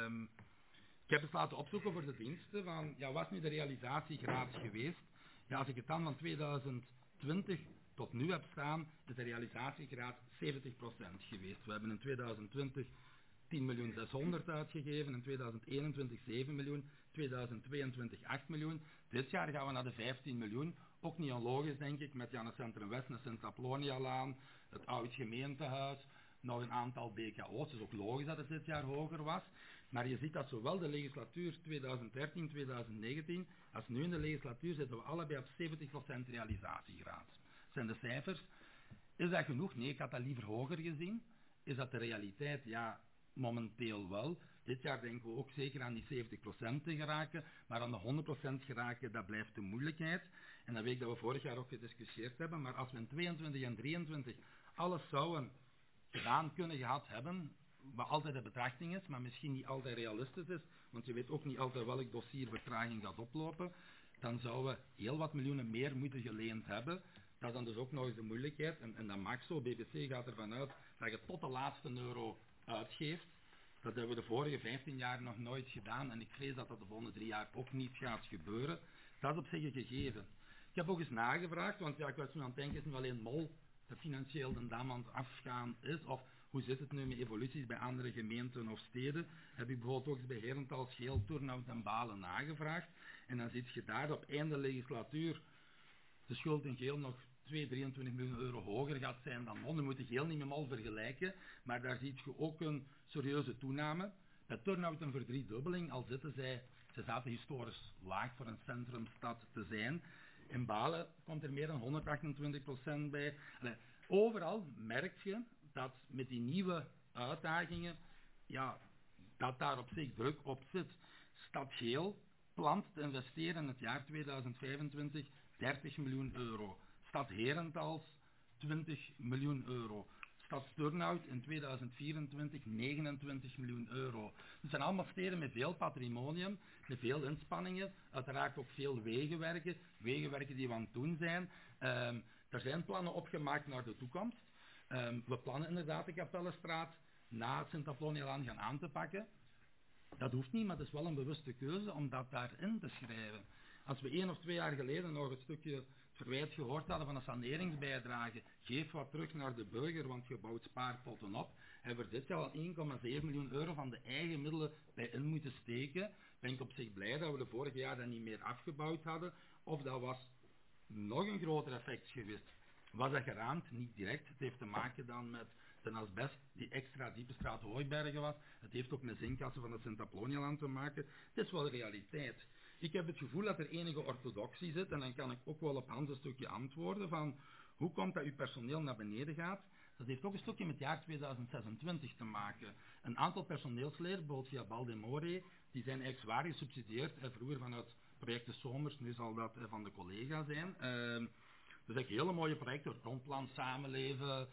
Ik heb het laten opzoeken voor de diensten van, ja, wat is nu de realisatiegraad geweest? Ja, als ik het dan van 2020 tot nu heb staan, is de realisatiegraad 70% geweest. We hebben in 2020 10.600.000 uitgegeven, in 2021 7 miljoen, 2022 8 miljoen. Dit jaar gaan we naar de 15 miljoen. Ook niet onlogisch, denk ik, met Janne Centrum West, de Sint-Apollonia-laan, het oud gemeentehuis, nog een aantal BKO's. Het is ook logisch dat het dit jaar hoger was. Maar je ziet dat zowel de legislatuur 2013-2019 als nu in de legislatuur zitten we allebei op 70% realisatiegraad. Dat zijn de cijfers. Is dat genoeg? Nee, ik had dat liever hoger gezien. Is dat de realiteit? Ja, momenteel wel. Dit jaar denken we ook zeker aan die 70% te geraken, maar aan de 100% geraken, dat blijft de moeilijkheid. En dat weet ik dat we vorig jaar ook gediscussieerd hebben, maar als we in 22 en 23 alles zouden gedaan kunnen gehad hebben, wat altijd de betrachting is, maar misschien niet altijd realistisch is, want je weet ook niet altijd welk dossier vertraging gaat oplopen, dan zouden we heel wat miljoenen meer moeten geleend hebben. Dat is dan dus ook nog eens de moeilijkheid, en dat mag zo. BBC gaat ervan uit dat je tot de laatste euro uitgeeft. Dat hebben we de vorige 15 jaar nog nooit gedaan en ik vrees dat dat de volgende 3 jaar ook niet gaat gebeuren. Dat is op zich een gegeven. Ik heb ook eens nagevraagd, want ja, ik was nu aan het denken, is nu alleen Mol dat financieel de dam aan het afgaan is, of hoe zit het nu met evoluties bij andere gemeenten of steden? Heb ik bijvoorbeeld ook eens bij Herentals, Geel, Turnhout en Balen nagevraagd. En dan zit je daar op einde legislatuur de schuld in Geel nog 23 miljoen euro hoger gaat zijn dan Mol. Nu moet je Geel niet met Mol vergelijken, maar daar zie je ook een serieuze toename. Bij Turnhout een verdriedubbeling, al zitten ze zaten historisch laag voor een centrumstad te zijn. In Balen komt er meer dan 128% bij. Overal merk je dat met die nieuwe uitdagingen, ja, dat daar op zich druk op zit. Stad Geel plant te investeren in het jaar 2025 30 miljoen euro. Stad Herentals 20 miljoen euro. Stad Turnhout in 2024 29 miljoen euro. Het zijn allemaal steden met veel patrimonium, met veel inspanningen, uiteraard ook veel wegenwerken die we aan het doen zijn. Er zijn plannen opgemaakt naar de toekomst. We plannen inderdaad de Kapellenstraat na het Sint-Apollinielaan gaan aan te pakken. Dat hoeft niet, maar het is wel een bewuste keuze om dat daarin te schrijven. Als we 1 of 2 jaar geleden nog het stukje verwijt gehoord hadden van een saneringsbijdrage, geef wat terug naar de burger, want je bouwt spaarpotten op, hebben we dit jaar al 1,7 miljoen euro van de eigen middelen bij in moeten steken. Ben ik op zich blij dat we de vorige jaar dat niet meer afgebouwd hadden, of dat was nog een groter effect geweest. Was dat geraamd? Niet direct. Het heeft te maken dan met de asbest die extra diepe straat Hooibergen was. Het heeft ook met zinkassen van het Sint-Apollinielaan te maken. Het is wel realiteit. Ik heb het gevoel dat er enige orthodoxie zit en dan kan ik ook wel op Hans een stukje antwoorden van hoe komt dat uw personeel naar beneden gaat. Dat heeft ook een stukje met het jaar 2026 te maken. Een aantal personeelsleden, bijvoorbeeld via Baldemore, die zijn eigenlijk zwaar gesubsidieerd. Vroeger vanuit projecten Somers, nu zal dat van de collega zijn. Dus echt hele mooie projecten, rondplan samenleven,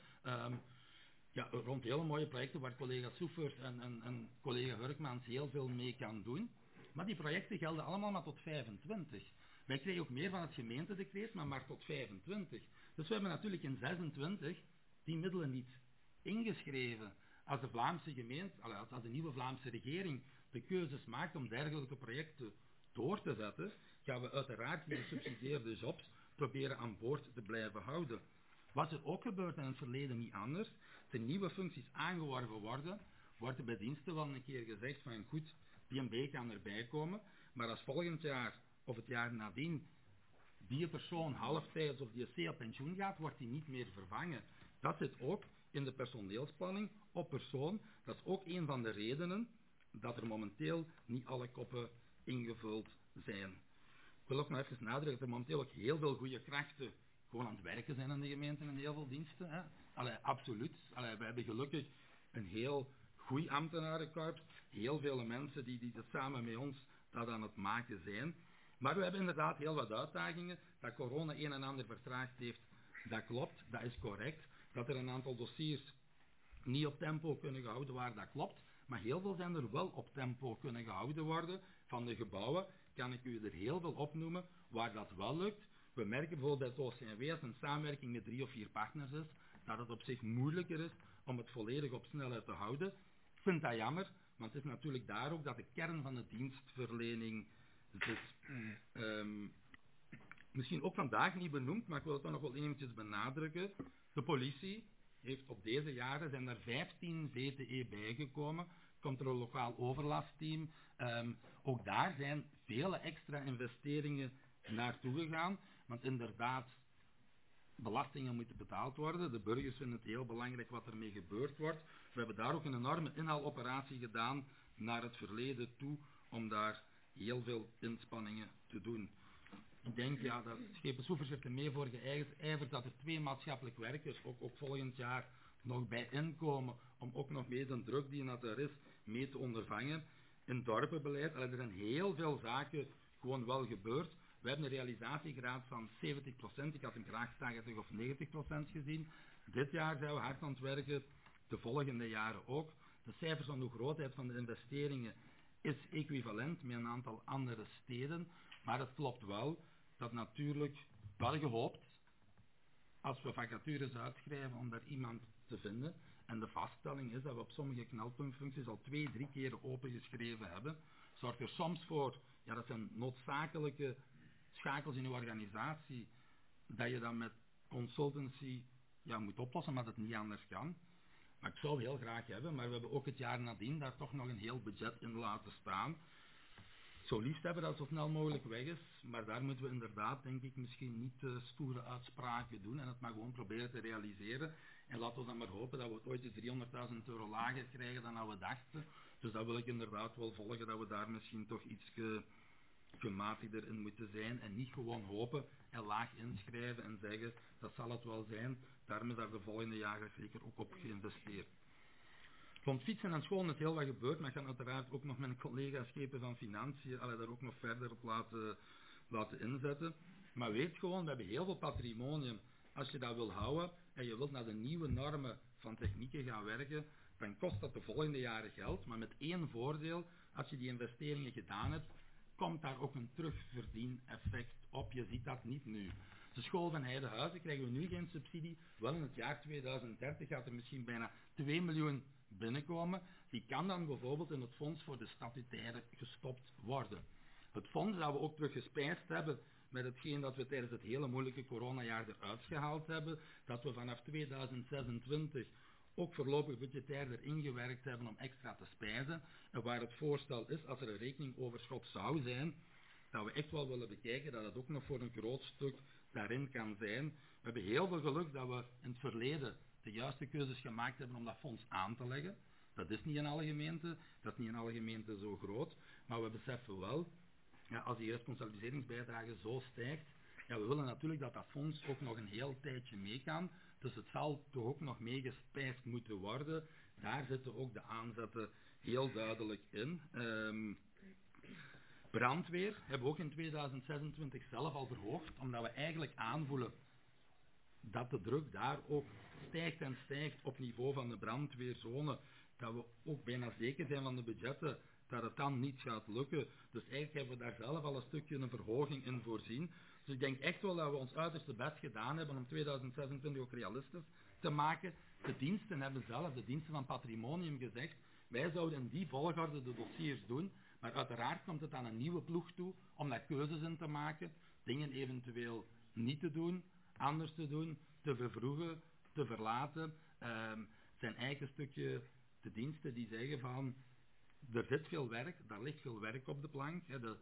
rond hele mooie projecten waar collega Soefert en collega Hurkmans heel veel mee kan doen. Maar die projecten gelden allemaal maar tot 25. Wij kregen ook meer van het gemeentedecreet, maar tot 25. Dus we hebben natuurlijk in 26 die middelen niet ingeschreven. Als de Vlaamse gemeente, als de nieuwe Vlaamse regering de keuzes maakt om dergelijke projecten door te zetten, gaan we uiteraard die gesubsidieerde jobs proberen aan boord te blijven houden. Wat er ook gebeurt in het verleden niet anders, de nieuwe functies aangeworven worden, wordt er bij diensten wel een keer gezegd van goed, die B kan erbij komen, maar als volgend jaar of het jaar nadien die persoon halftijds of die C op pensioen gaat, wordt die niet meer vervangen. Dat zit ook in de personeelsplanning op persoon. Dat is ook een van de redenen dat er momenteel niet alle koppen ingevuld zijn. Ik wil ook nog even nadrukken dat er momenteel ook heel veel goede krachten gewoon aan het werken zijn in de gemeenten en heel veel diensten. Hè. Absoluut. We hebben gelukkig een heel goed ambtenarenkorps, heel veel mensen die samen met ons dat aan het maken zijn. Maar we hebben inderdaad heel wat uitdagingen. Dat corona een en ander vertraagd heeft, dat klopt, dat is correct. Dat er een aantal dossiers niet op tempo kunnen gehouden worden, dat klopt. Maar heel veel zijn er wel op tempo kunnen gehouden worden. Van de gebouwen kan ik u er heel veel opnoemen waar dat wel lukt. We merken bijvoorbeeld bij het OCMW, als een samenwerking met 3 of 4 partners is, dat het op zich moeilijker is om het volledig op snelheid te houden. Ik vind dat jammer, want het is natuurlijk daar ook dat de kern van de dienstverlening zit. Misschien ook vandaag niet benoemd, maar ik wil het dan nog wel eventjes benadrukken. De politie heeft op deze jaren, zijn er 15 VTE bijgekomen. Komt er een lokaal overlastteam. Ook daar zijn vele extra investeringen naartoe gegaan. Want inderdaad, belastingen moeten betaald worden. De burgers vinden het heel belangrijk wat ermee gebeurd wordt. We hebben daar ook een enorme inhaaloperatie gedaan naar het verleden toe, om daar heel veel inspanningen te doen. Ik denk dat Schepen Soefers heeft er mee voor geijverd dat er 2 maatschappelijk werkers ook volgend jaar nog bij inkomen, om ook nog mee de druk die er is, mee te ondervangen. In het dorpenbeleid, er zijn heel veel zaken gewoon wel gebeurd. We hebben een realisatiegraad van 70%, ik had hem graag 80 of 90% gezien. Dit jaar zijn we hard aan het werken, de volgende jaren ook. De cijfers van de grootheid van de investeringen is equivalent met een aantal andere steden, maar het klopt wel dat natuurlijk wel gehoopt, als we vacatures uitschrijven om daar iemand te vinden, En de vaststelling is dat we op sommige knelpuntfuncties al 2-3 keer opengeschreven hebben. Zorgt er soms voor, ja, dat zijn noodzakelijke schakels in uw organisatie, dat je dat met consultancy moet oplossen, maar dat het niet anders kan. Maar ik zou heel graag hebben, maar we hebben ook het jaar nadien daar toch nog een heel budget in laten staan. Ik zou liefst hebben dat het zo snel mogelijk weg is, maar daar moeten we inderdaad, denk ik, misschien niet stoere uitspraken doen en het maar gewoon proberen te realiseren. En laten we dan maar hopen dat we het ooit eens €300.000 lager krijgen dan we dachten. Dus dat wil ik inderdaad wel volgen, dat we daar misschien toch iets gematigder in moeten zijn en niet gewoon hopen en laag inschrijven en zeggen dat zal het wel zijn, daarom is daar de volgende jaren zeker ook op geïnvesteerd. Rond fietsen en scholen is heel wat gebeurd, maar ik ga uiteraard ook nog mijn collega's schepen van Financiën daar ook nog verder op laten inzetten. Maar weet gewoon, we hebben heel veel patrimonium. Als je dat wil houden en je wilt naar de nieuwe normen van technieken gaan werken, dan kost dat de volgende jaren geld, maar met één voordeel, als je die investeringen gedaan hebt, komt daar ook een terugverdieneffect op. Je ziet dat niet nu. De school van Heidehuizen krijgen we nu geen subsidie. Wel in het jaar 2030 gaat er misschien bijna 2 miljoen binnenkomen. Die kan dan bijvoorbeeld in het fonds voor de statutaire gestopt worden. Het fonds dat we ook teruggespijsd hebben met hetgeen dat we tijdens het hele moeilijke coronajaar eruit gehaald hebben, dat we vanaf 2026 ook voorlopig budgetair erin gewerkt hebben om extra te spijzen. En waar het voorstel is, als er een rekeningoverschot zou zijn, dat we echt wel willen bekijken dat het ook nog voor een groot stuk daarin kan zijn. We hebben heel veel geluk dat we in het verleden de juiste keuzes gemaakt hebben om dat fonds aan te leggen. Dat is niet in alle gemeenten, dat is niet in alle gemeenten zo groot, maar we beseffen wel, als die responsabiliseringsbijdrage zo stijgt, we willen natuurlijk dat dat fonds ook nog een heel tijdje mee kan, dus het zal toch ook nog meegespijsd moeten worden. Daar zitten ook de aanzetten heel duidelijk in. Brandweer hebben we ook in 2026 zelf al verhoogd, omdat we eigenlijk aanvoelen dat de druk daar ook stijgt en stijgt op niveau van de brandweerzone, dat we ook bijna zeker zijn van de budgetten dat het dan niet gaat lukken. Dus eigenlijk hebben we daar zelf al een stukje een verhoging in voorzien. Dus ik denk echt wel dat we ons uiterste best gedaan hebben om 2026 ook realistisch te maken. De diensten hebben zelf, de diensten van Patrimonium, gezegd, wij zouden in die volgorde de dossiers doen, maar uiteraard komt het aan een nieuwe ploeg toe om daar keuzes in te maken, dingen eventueel niet te doen, anders te doen, te vervroegen, te verlaten. Zijn eigen stukje de diensten die zeggen van, er zit veel werk, daar ligt veel werk op de plank. De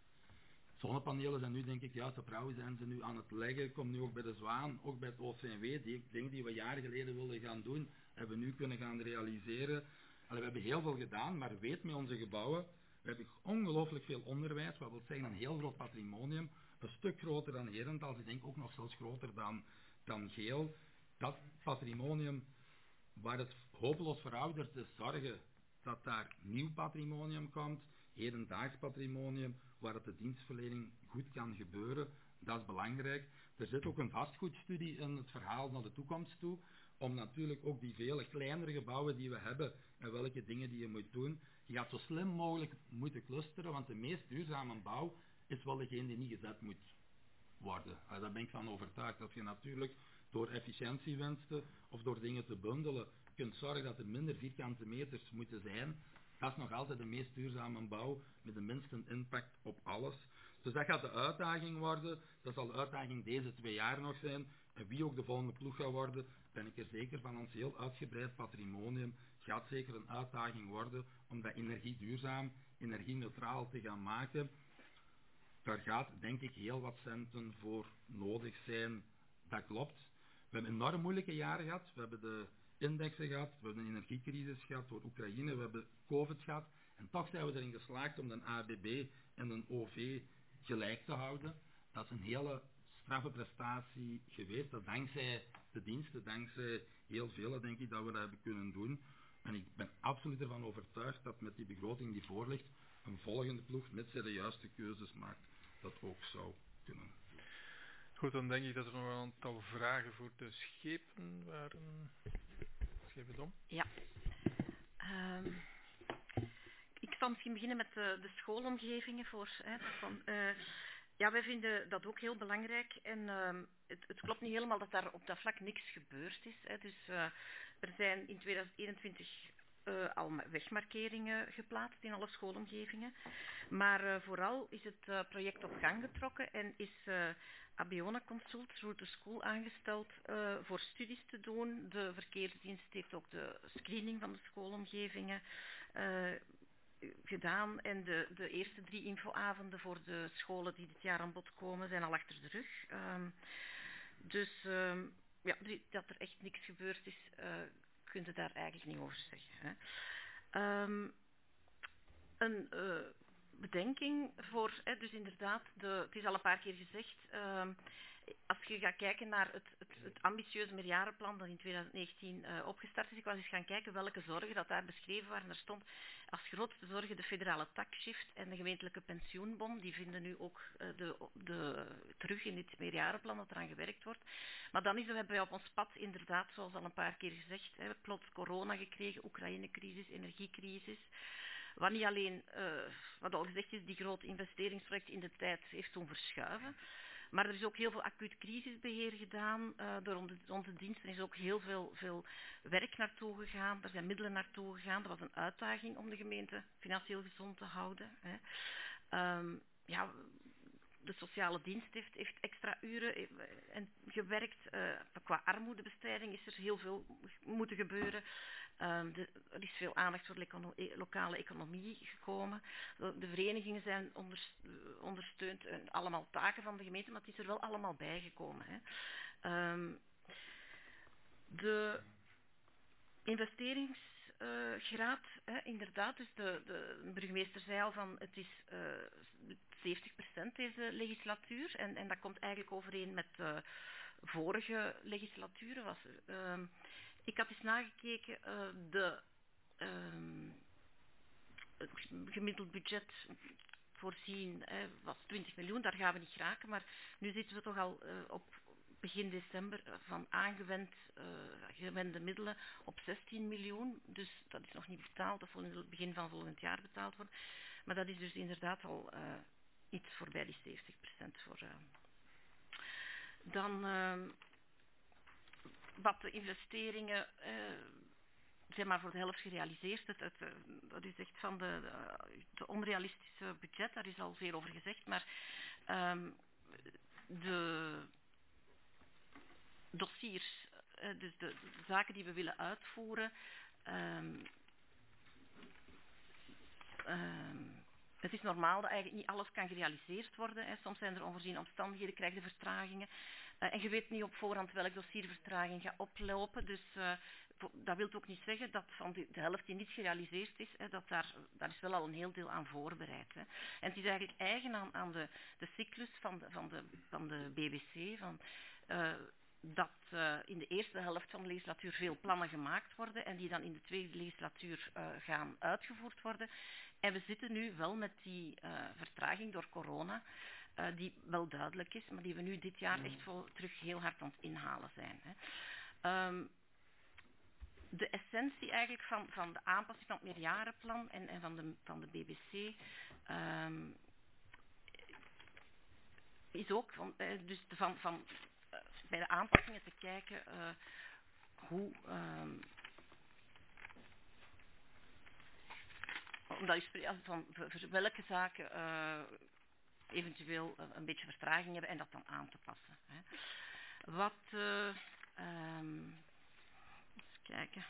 zonnepanelen zijn nu, denk ik, juist op rouw zijn ze nu aan het leggen. Komt nu ook bij de Zwaan, ook bij het OCMW. Die dingen die we jaren geleden wilden gaan doen, hebben we nu kunnen gaan realiseren. We hebben heel veel gedaan, maar weet met onze gebouwen, we hebben ongelooflijk veel onderwijs. Wat wil zeggen, een heel groot patrimonium. Een stuk groter dan Herentals, ik denk ook nog zelfs groter dan Geel. Dat patrimonium, waar het hopeloos verouderd is, zorgen dat daar nieuw patrimonium komt, hedendaags patrimonium, waar het de dienstverlening goed kan gebeuren, dat is belangrijk. Er zit ook een vastgoedstudie in het verhaal naar de toekomst toe, om natuurlijk ook die vele kleinere gebouwen die we hebben en welke dingen die je moet doen, je gaat zo slim mogelijk moeten clusteren, want de meest duurzame bouw is wel degene die niet gezet moet worden. Daar ben ik van overtuigd, dat je natuurlijk door efficiëntiewinsten of door dingen te bundelen kunt zorgen dat er minder vierkante meters moeten zijn. Dat is nog altijd de meest duurzame bouw met de minste impact op alles. Dus dat gaat de uitdaging worden. Dat zal de uitdaging deze 2 jaar nog zijn. En wie ook de volgende ploeg gaat worden, ben ik er zeker van. Ons heel uitgebreid patrimonium gaat zeker een uitdaging worden om dat energieduurzaam, energie-neutraal te gaan maken. Daar gaat, denk ik, heel wat centen voor nodig zijn. Dat klopt. We hebben enorm moeilijke jaren gehad. We hebben de indexen gehad, we hebben een energiecrisis gehad door Oekraïne, we hebben COVID gehad. En toch zijn we erin geslaagd om de ABB en een OV gelijk te houden. Dat is een hele straffe prestatie geweest. Dat dankzij de diensten, dankzij heel velen, denk ik, dat we dat hebben kunnen doen. En ik ben absoluut ervan overtuigd dat met die begroting die voor ligt, een volgende ploeg, mits zij de juiste keuzes maakt, dat ook zou kunnen. Goed, dan denk ik dat er nog een aantal vragen voor de schepen waren. Geef het om. Ja. Ik zal misschien beginnen met de schoolomgevingen voor. Ja, wij vinden dat ook heel belangrijk en het klopt niet helemaal dat daar op dat vlak niks gebeurd is. Dus Er zijn in 2021 al wegmarkeringen geplaatst in alle schoolomgevingen. Maar vooral is het project op gang getrokken en is Abeona Consult, Route to School, aangesteld voor studies te doen. De verkeersdienst heeft ook de screening van de schoolomgevingen gedaan. En de eerste 3 infoavonden voor de scholen die dit jaar aan bod komen zijn al achter de rug. Ja, dat er echt niks gebeurd is, kun je daar eigenlijk niet over zeggen. Hè. Een bedenking voor, dus inderdaad, het is al een paar keer gezegd, als je gaat kijken naar het ambitieuze meerjarenplan dat in 2019 opgestart is, ik was eens gaan kijken welke zorgen dat daar beschreven waren. Er stond als grootste zorgen de federale taxshift en de gemeentelijke pensioenbom. Die vinden nu ook terug in dit meerjarenplan dat eraan gewerkt wordt. Maar dan hebben wij op ons pad inderdaad, zoals al een paar keer gezegd, plots corona gekregen, Oekraïne-crisis, energiecrisis. Wat niet alleen, wat al gezegd is, die grote investeringsprojecten in de tijd heeft doen verschuiven. Maar er is ook heel veel acuut crisisbeheer gedaan. Door onze diensten is ook heel veel werk naartoe gegaan. Er zijn middelen naartoe gegaan. Dat was een uitdaging om de gemeente financieel gezond te houden. Hè. De sociale dienst heeft extra uren gewerkt. Qua armoedebestrijding is er heel veel moeten gebeuren. Er is veel aandacht voor de lokale economie gekomen. De verenigingen zijn ondersteund. Allemaal taken van de gemeente, maar het is er wel allemaal bijgekomen. Hè. De investeringsgraad, inderdaad, dus de burgemeester zei al van het is 70% deze legislatuur en dat komt eigenlijk overeen met de vorige legislaturen. Ik had eens nagekeken, het gemiddeld budget voorzien was 20 miljoen, daar gaan we niet geraken, maar nu zitten we toch al op begin december van gewende middelen op 16 miljoen, dus dat is nog niet betaald, dat zal in het begin van volgend jaar betaald worden, maar dat is dus inderdaad al iets voorbij die 70% voor. Dan wat de investeringen zijn maar voor de helft gerealiseerd. Dat is echt van de onrealistische budget, daar is al veel over gezegd, maar de dossiers, dus de zaken die we willen uitvoeren, het is normaal dat eigenlijk niet alles kan gerealiseerd worden. Hè. Soms zijn er onvoorziene omstandigheden, krijg je vertragingen. En je weet niet op voorhand welk dossier vertraging gaat oplopen. Dus dat wil ook niet zeggen dat van de helft die niet gerealiseerd is, hè, daar is wel al een heel deel aan voorbereid. Hè. En het is eigenlijk eigen aan de cyclus van de BBC, dat in de eerste helft van de legislatuur veel plannen gemaakt worden en die dan in de tweede legislatuur gaan uitgevoerd worden. En we zitten nu wel met die vertraging door corona, die wel duidelijk is, maar die we nu dit jaar echt terug heel hard aan het inhalen zijn. Hè. De essentie eigenlijk van de aanpassing van het meerjarenplan en van de BBC is ook dus bij de aanpassingen te kijken hoe omdat je van welke zaken eventueel een beetje vertraging hebben en dat dan aan te passen. Hè. Eens kijken.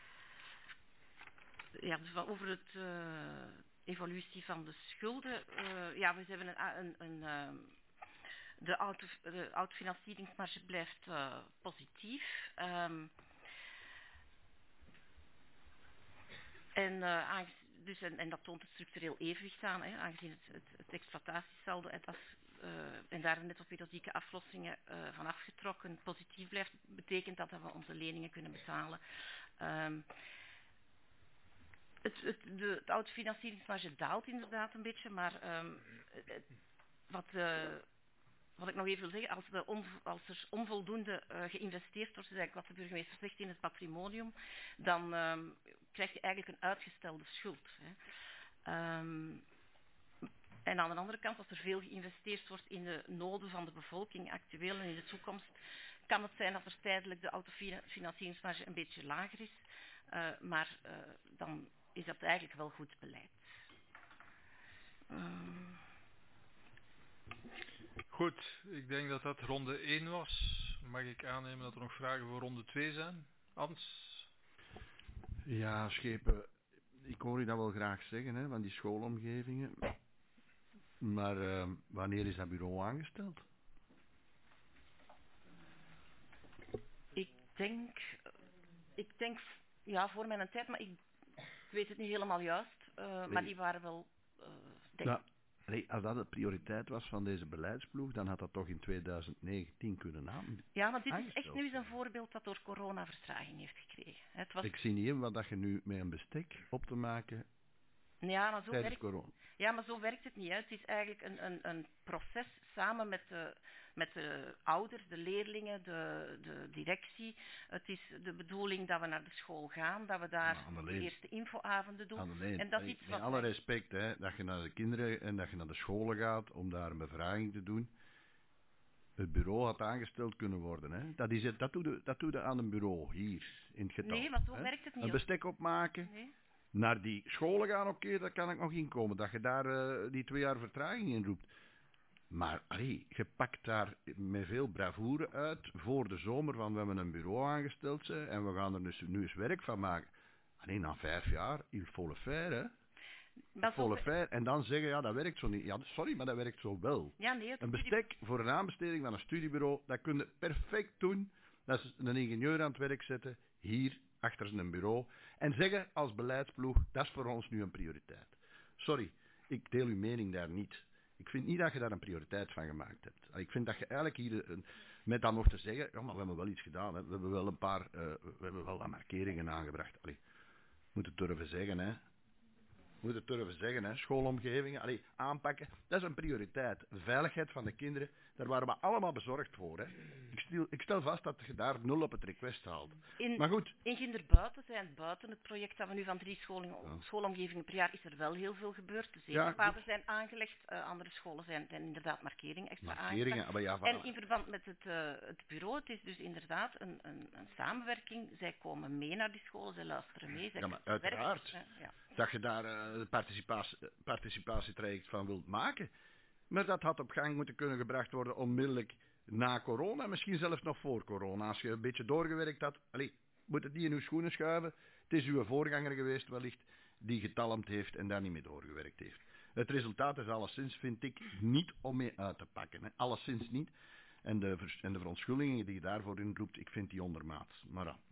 Ja, dus over het evolutie van de schulden. We hebben de autofinancieringsmarge blijft positief. En dat toont het structureel evenwicht aan, hè, aangezien het exploitatiesaldo en daar net op periodieke aflossingen van afgetrokken positief blijft, betekent dat we onze leningen kunnen betalen. De autofinancieringsmarge daalt inderdaad een beetje, maar wat ik nog even wil zeggen, als er onvoldoende geïnvesteerd wordt, is eigenlijk wat de burgemeester zegt in het patrimonium, dan krijg je eigenlijk een uitgestelde schuld. Hè. En aan de andere kant, als er veel geïnvesteerd wordt in de noden van de bevolking, actueel en in de toekomst, kan het zijn dat er tijdelijk de autofinancieringsmarge een beetje lager is, maar dan is dat eigenlijk wel goed beleid. Goed, ik denk dat dat ronde 1 was. Mag ik aannemen dat er nog vragen voor ronde 2 zijn? Ans? Ja, Schepen, ik hoor u dat wel graag zeggen, hè, van die schoolomgevingen. Maar wanneer is dat bureau aangesteld? Ik denk ja, voor mijn tijd, maar ik weet het niet helemaal juist. Maar die waren wel, als dat de prioriteit was van deze beleidsploeg, dan had dat toch in 2019 kunnen aanstellen. Ja, maar dit is echt nu eens een voorbeeld dat door corona vertraging heeft gekregen. Het was... Ik zie niet in wat dat je nu met een bestek op te maken tijdens corona. Ja, maar zo werkt het niet. Hè. Het is eigenlijk een proces samen met de ouders, de leerlingen, de directie. Het is de bedoeling dat we naar de school gaan, dat we daar de eerste infoavonden doen. En dat is iets met alle respect, hè, dat je naar de kinderen en dat je naar de scholen gaat om daar een bevraging te doen. Het bureau had aangesteld kunnen worden. Hè. Dat doe je aan een bureau hier in het getal. Nee, maar zo werkt het niet. Een bestek opmaken. Nee. Naar die scholen gaan, oké, daar kan ik nog inkomen. Dat je daar die 2 jaar vertraging in roept. Maar je pakt daar met veel bravoure uit voor de zomer van we hebben een bureau aangesteld en we gaan er dus nu eens werk van maken. Na 5 jaar, il faut le faire, hè. Volle fair. En dan zeggen, ja, dat werkt zo niet. Ja, sorry, maar dat werkt zo wel. Ja, nee, een bestek voor een aanbesteding van een studiebureau, dat kun je perfect doen. Dat is een ingenieur aan het werk zetten, hier, achter zijn bureau. En zeggen als beleidsploeg, dat is voor ons nu een prioriteit. Sorry, ik deel uw mening daar niet. Ik vind niet dat je daar een prioriteit van gemaakt hebt. Ik vind dat je eigenlijk hier, met dan nog te zeggen, ja, maar we hebben wel iets gedaan. Hè. We hebben wel we hebben wel wat markeringen aangebracht. Moet het durven zeggen, hè. Moet het durven zeggen, hè. Schoolomgevingen, aanpakken, dat is een prioriteit. Veiligheid van de kinderen, daar waren we allemaal bezorgd voor. Hè. Ik stel vast dat je daar 0 op het request haalt. Maar goed. In Ginderbuiten buiten het project dat we nu van 3 schoolomgevingen per jaar, is er wel heel veel gebeurd. De zevenpaden zijn aangelegd, andere scholen zijn inderdaad markeringen extra aangelegd. Maar ja, en in verband met het bureau, het is dus inderdaad een samenwerking. Zij komen mee naar die scholen, zij luisteren mee. Zij maar uiteraard. Dat je daar een participatietraject van wilt maken. Maar dat had op gang moeten kunnen gebracht worden onmiddellijk na corona, misschien zelfs nog voor corona. Als je een beetje doorgewerkt had, moet het niet in uw schoenen schuiven. Het is uw voorganger geweest wellicht die getalmd heeft en daar niet mee doorgewerkt heeft. Het resultaat is alleszins, vind ik, niet om mee uit te pakken. Hè. Alleszins niet. En de verontschuldigingen die je daarvoor inroept, ik vind die ondermaats. Maar ja.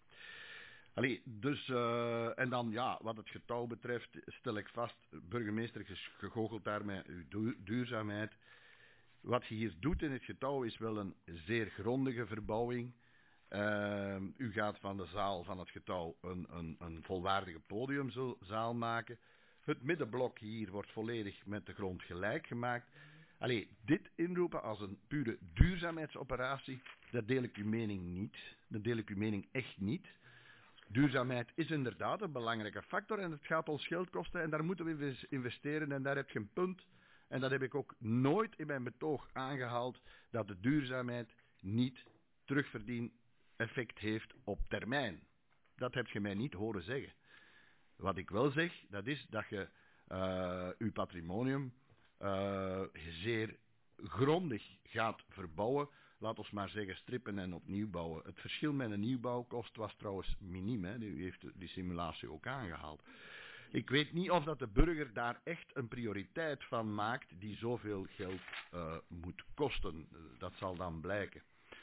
En dan, ja, wat het getouw betreft, stel ik vast, burgemeester, gegoocheld daar met uw duurzaamheid. Wat je hier doet in het getouw is wel een zeer grondige verbouwing. U gaat van de zaal van het getouw een volwaardige podiumzaal maken. Het middenblok hier wordt volledig met de grond gelijk gemaakt. Dit inroepen als een pure duurzaamheidsoperatie, dat deel ik uw mening niet. Dat deel ik uw mening echt niet. Duurzaamheid is inderdaad een belangrijke factor en het gaat ons geld kosten en daar moeten we investeren en daar heb je een punt. En dat heb ik ook nooit in mijn betoog aangehaald, dat de duurzaamheid niet terugverdien effect heeft op termijn. Dat heb je mij niet horen zeggen. Wat ik wel zeg, dat is dat je uw patrimonium zeer grondig gaat verbouwen. Laat ons maar zeggen strippen en opnieuw bouwen. Het verschil met een nieuwbouwkost was trouwens miniem. Hè. U heeft die simulatie ook aangehaald. Ik weet niet of dat de burger daar echt een prioriteit van maakt die zoveel geld moet kosten. Dat zal dan blijken.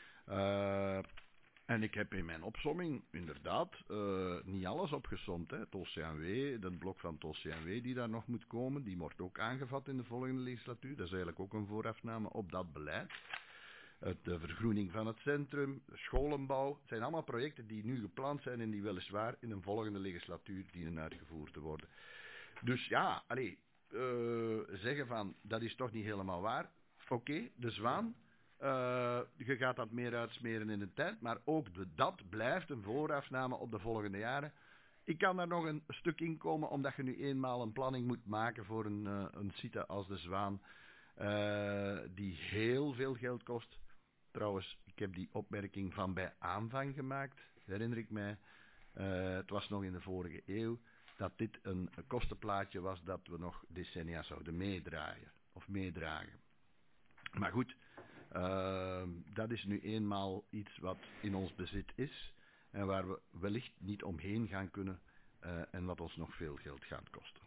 En ik heb in mijn opsomming inderdaad niet alles opgesomd. Het OCMW, dat blok van het OCMW die daar nog moet komen, die wordt ook aangevat in de volgende legislatuur. Dat is eigenlijk ook een voorafname op dat beleid. De vergroening van het centrum, de scholenbouw. Het zijn allemaal projecten die nu gepland zijn en die weliswaar in een volgende legislatuur dienen uitgevoerd te worden. Dus ja, zeggen van dat is toch niet helemaal waar. Oké, de Zwaan. Je gaat dat meer uitsmeren in de tijd, maar ook dat blijft een voorafname op de volgende jaren. Ik kan daar nog een stuk in komen, omdat je nu eenmaal een planning moet maken voor een site als de Zwaan, die heel veel geld kost. Trouwens, ik heb die opmerking van bij aanvang gemaakt, herinner ik mij. Het was nog in de vorige eeuw, dat dit een kostenplaatje was dat we nog decennia zouden meedragen. Maar goed, dat is nu eenmaal iets wat in ons bezit is en waar we wellicht niet omheen gaan kunnen en wat ons nog veel geld gaat kosten.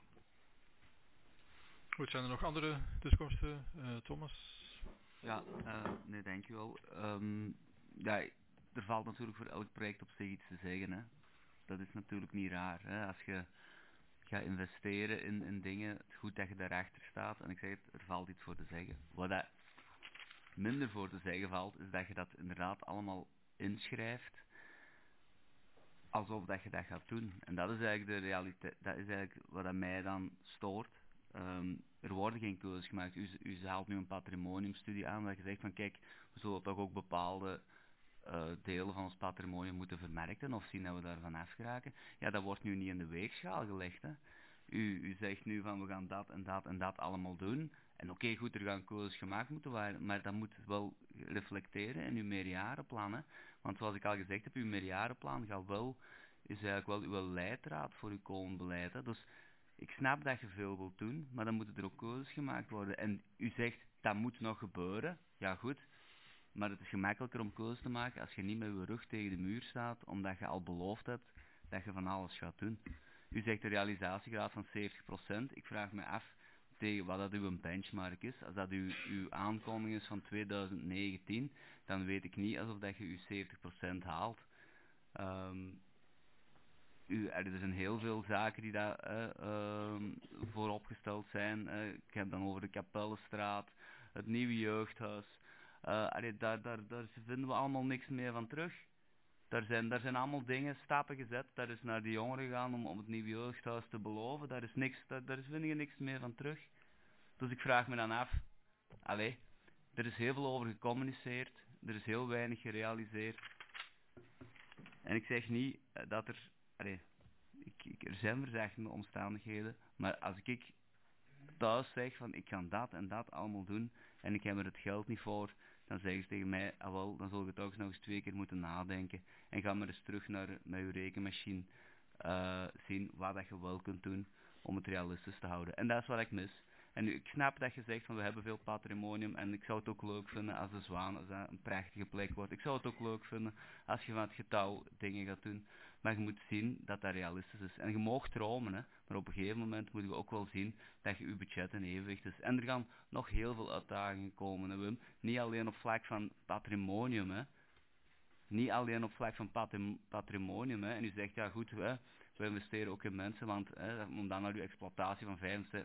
Goed, zijn er nog andere tussenkomsten? Thomas? Ja, nee, dank u wel. Ja, er valt natuurlijk voor elk project op zich iets te zeggen. Hè. Dat is natuurlijk niet raar. Hè. Als je gaat investeren in dingen, het is goed dat je daarachter staat. En ik zeg het, er valt iets voor te zeggen. Wat dat minder voor te zeggen valt, is dat je dat inderdaad allemaal inschrijft alsof dat je dat gaat doen. En dat is eigenlijk de realiteit, dat is eigenlijk wat dat mij dan stoort. Er worden geen keuzes gemaakt. U haalt nu een patrimoniumstudie aan dat je zegt van kijk, we zullen toch ook bepaalde delen van ons patrimonium moeten vermerken of zien dat we daarvan afgeraken. Ja, dat wordt nu niet in de weegschaal gelegd. Hè. U zegt nu van we gaan dat en dat en dat allemaal doen. En oké, goed, er gaan keuzes gemaakt moeten worden, maar dat moet wel reflecteren in uw meerjarenplan. Hè. Want zoals ik al gezegd heb, uw meerjarenplan is eigenlijk wel uw leidraad voor uw komend beleid. Hè. Dus ik snap dat je veel wilt doen, maar dan moeten er ook keuzes gemaakt worden. En u zegt, dat moet nog gebeuren. Ja goed, maar het is gemakkelijker om keuzes te maken als je niet met je rug tegen de muur staat, omdat je al beloofd hebt dat je van alles gaat doen. U zegt een realisatiegraad van 70%. Ik vraag me af tegen wat dat uw benchmark is. Als dat uw aankondiging is van 2019, dan weet ik niet alsof dat je uw 70% haalt. Er zijn heel veel zaken die daar vooropgesteld zijn. Ik heb dan over de Kapellenstraat, het nieuwe jeugdhuis. Daar vinden we allemaal niks meer van terug. Daar zijn allemaal dingen, stappen gezet. Daar is naar de jongeren gegaan om het nieuwe jeugdhuis te beloven. Daar vind je niks meer van terug. Dus ik vraag me dan af, er is heel veel over gecommuniceerd. Er is heel weinig gerealiseerd. En ik zeg niet dat er... er zijn verzachtende omstandigheden, maar als ik thuis zeg van ik ga dat en dat allemaal doen en ik heb er het geld niet voor, dan zeggen ze tegen mij, dan zul je toch nog eens 2 keer moeten nadenken en ga maar eens terug met je rekenmachine zien wat dat je wel kunt doen om het realistisch te houden. En dat is wat ik mis. En nu, ik snap dat je zegt van we hebben veel patrimonium en ik zou het ook leuk vinden als de Zwaan als dat een prachtige plek wordt. Ik zou het ook leuk vinden als je van het getouw dingen gaat doen. Maar je moet zien dat dat realistisch is. En je mag dromen, hè, maar op een gegeven moment moet je ook wel zien dat je budget in evenwicht is. En er gaan nog heel veel uitdagingen komen, hè, Wim. Niet alleen op vlak van patrimonium, hè. Niet alleen op vlak van patrimonium, hè. En u zegt, ja goed, hè, we investeren ook in mensen, want om dan naar uw exploitatie van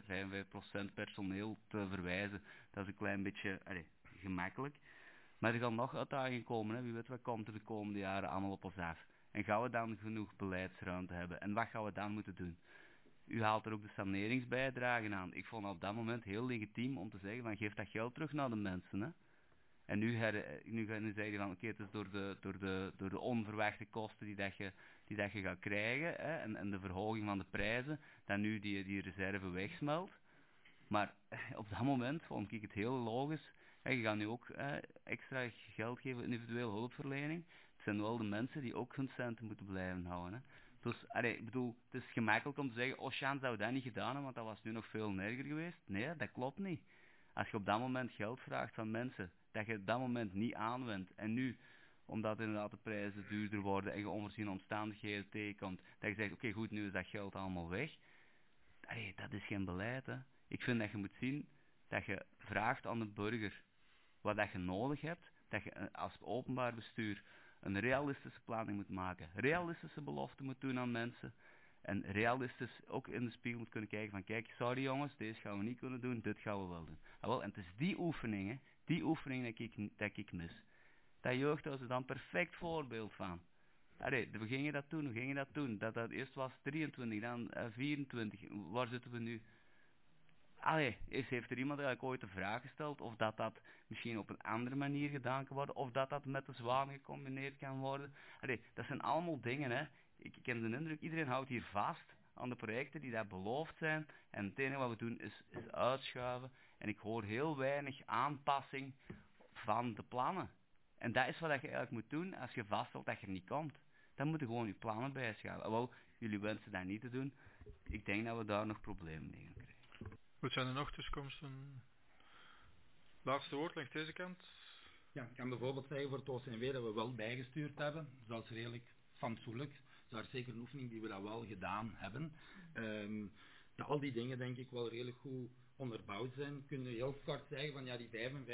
55% personeel te verwijzen, dat is een klein beetje gemakkelijk. Maar er gaan nog uitdagingen komen, hè. Wie weet wat komt er de komende jaren allemaal op ons af. En gaan we dan genoeg beleidsruimte hebben? En wat gaan we dan moeten doen? U haalt er ook de saneringsbijdragen aan. Ik vond op dat moment heel legitiem om te zeggen van geef dat geld terug naar de mensen. Hè? En nu zeg je van oké, het is door de onverwachte kosten die dat je gaat krijgen hè, en de verhoging van de prijzen, dat nu die reserve wegsmelt. Maar op dat moment vond ik het heel logisch. Je gaat nu ook extra geld geven voor individuele hulpverlening. Het zijn wel de mensen die ook hun centen moeten blijven houden. Hè. Dus, ik bedoel, het is gemakkelijk om te zeggen, oh Sjaan zou dat niet gedaan hebben, want dat was nu nog veel erger geweest. Nee, dat klopt niet. Als je op dat moment geld vraagt van mensen, dat je op dat moment niet aanwendt, en nu, omdat inderdaad de prijzen duurder worden en je onvoorziene omstandigheden tegenkomt, dat je zegt, oké, goed, nu is dat geld allemaal weg. Dat is geen beleid, hè. Ik vind dat je moet zien dat je vraagt aan de burger wat dat je nodig hebt, dat je als openbaar bestuur een realistische planning moet maken, realistische beloften moet doen aan mensen en realistisch ook in de spiegel moet kunnen kijken van kijk, sorry jongens, deze gaan we niet kunnen doen, dit gaan we wel doen. En het is die oefening dat ik mis. Dat jeugdhuis is dan een perfect voorbeeld van. We gingen dat doen. Dat eerst was 23, dan 24. Waar zitten we nu? Heeft er iemand eigenlijk ooit de vraag gesteld of dat misschien op een andere manier gedaan kan worden, of dat met de Zwaan gecombineerd kan worden? Dat zijn allemaal dingen, hè. Ik heb de indruk, iedereen houdt hier vast aan de projecten die daar beloofd zijn, en het enige wat we doen is uitschuiven, en ik hoor heel weinig aanpassing van de plannen. En dat is wat je eigenlijk moet doen als je vaststelt dat je er niet komt. Dan moet je gewoon je plannen bijschaven. Wel, jullie wensen dat niet te doen. Ik denk dat we daar nog problemen mee gaan krijgen. Wat zijn er nog tussenkomsten? Laatste woord langs deze kant. Ja, ik kan bijvoorbeeld zeggen voor het OCMW dat we wel bijgestuurd hebben. Dat is redelijk fatsoenlijk. Dat is zeker een oefening die we dat wel gedaan hebben. Dat al die dingen denk ik wel redelijk goed onderbouwd zijn. Kunnen we heel kort zeggen van ja, die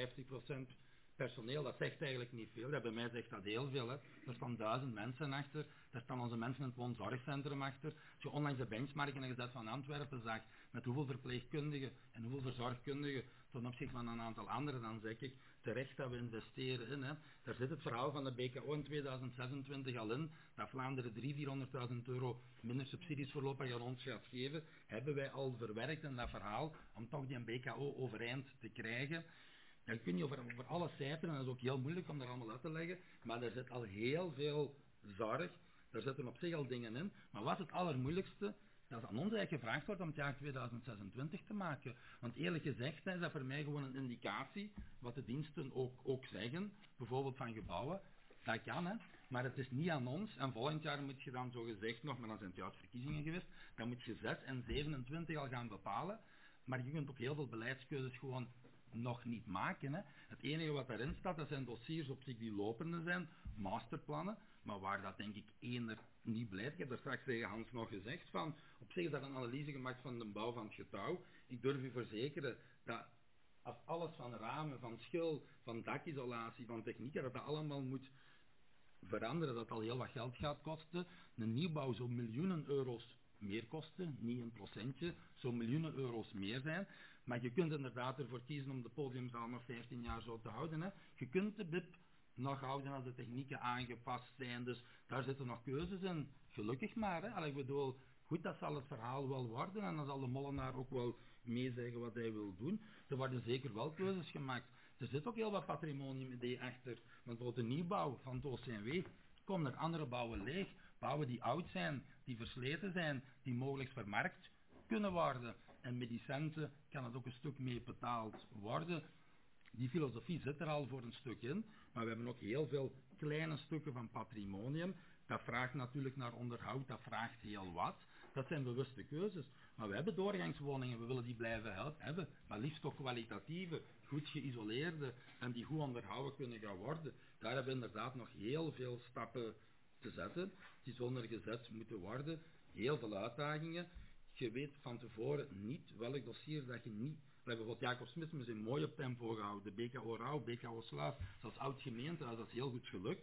55% personeel, dat zegt eigenlijk niet veel. Ja, bij mij zegt dat heel veel. Hè. Er staan 1000 mensen achter. Daar staan onze mensen in het woonzorgcentrum achter. Als je onlangs de benchmarking gezet van Antwerpen zag, met hoeveel verpleegkundigen en hoeveel verzorgkundigen ten opzichte van een aantal anderen, dan zeg ik terecht dat we investeren in. Hè. Daar zit het verhaal van de BKO in 2026 al in, dat Vlaanderen 300.000-400.000 euro minder subsidies voorlopig aan ons gaat geven. Hebben wij al verwerkt in dat verhaal om toch die BKO overeind te krijgen. Ja, je kunt niet over alle cijfers, en dat is ook heel moeilijk om dat allemaal uit te leggen, maar er zit al heel veel zorg, er zitten op zich al dingen in. Maar wat het allermoeilijkste, dat aan ons eigenlijk gevraagd wordt om het jaar 2026 te maken. Want eerlijk gezegd is dat voor mij gewoon een indicatie, wat de diensten ook zeggen, bijvoorbeeld van gebouwen. Dat kan, hè. Maar het is niet aan ons. En volgend jaar moet je dan zo gezegd nog, maar dan zijn het juist verkiezingen geweest, dan moet je 6 en 27 al gaan bepalen. Maar je kunt ook heel veel beleidskeuzes gewoon nog niet maken. Hè. Het enige wat daarin staat, dat zijn dossiers op zich die lopende zijn, masterplannen, maar waar dat denk ik eender niet blijft. Ik heb daar straks tegen Hans nog gezegd van, op zich is dat een analyse gemaakt van de bouw van het getouw. Ik durf u verzekeren dat als alles van ramen, van schil, van dakisolatie, van technieken, dat allemaal moet veranderen, dat al heel wat geld gaat kosten. Een nieuwbouw zou miljoenen euro's meer kosten, niet een procentje, zou miljoenen euro's meer zijn. Maar je kunt inderdaad ervoor kiezen om de podiumzaal nog 15 jaar zo te houden. Hè. Je kunt de BIP nog houden als de technieken aangepast zijn. Dus daar zitten nog keuzes in. Gelukkig maar. Hè. Allee, ik bedoel, goed, dat zal het verhaal wel worden. En dan zal de molenaar ook wel meezeggen wat hij wil doen. Er worden zeker wel keuzes gemaakt. Er zit ook heel wat patrimonium-idee achter. Want bijvoorbeeld de nieuwbouw van het OCMW komen er andere bouwen leeg. Bouwen die oud zijn, die versleten zijn, die mogelijk vermarkt kunnen worden. En met die centen kan het ook een stuk mee betaald worden. Die filosofie zit er al voor een stuk in, maar we hebben ook heel veel kleine stukken van patrimonium. Dat vraagt natuurlijk naar onderhoud, dat vraagt heel wat. Dat zijn bewuste keuzes. Maar we hebben doorgangswoningen, we willen die blijven hebben. Maar liefst toch kwalitatieve, goed geïsoleerde en die goed onderhouden kunnen gaan worden. Daar hebben we inderdaad nog heel veel stappen te zetten. Die zullen er gezet moeten worden. Heel veel uitdagingen. Je weet van tevoren niet welk dossier dat je niet... Bijvoorbeeld Jacob Smits is een mooi op tempo gehouden. De BKO Rauw, BKO Slaaf, dat is oud gemeentehuis, dat is heel goed gelukt.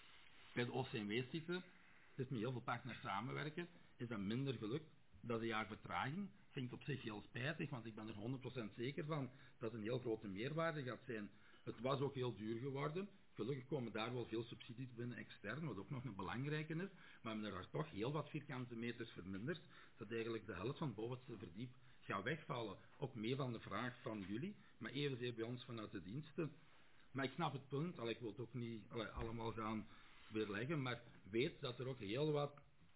Bij de OCMW zitten, het is met heel veel partners samenwerken, is dat minder gelukt. Dat is een jaar vertraging. Vind ik op zich heel spijtig, want ik ben er 100% zeker van dat het een heel grote meerwaarde gaat zijn. Het was ook heel duur geworden. Gelukkig komen daar wel veel subsidies binnen extern, wat ook nog een belangrijke is. Maar we hebben er toch heel wat vierkante meters verminderd, dat eigenlijk de helft van het bovenste verdiep gaat wegvallen. Ook mee van de vraag van jullie, maar evenzeer bij ons vanuit de diensten. Maar ik snap het punt, ik wil het ook niet allemaal gaan weerleggen, maar weet dat er ook heel wat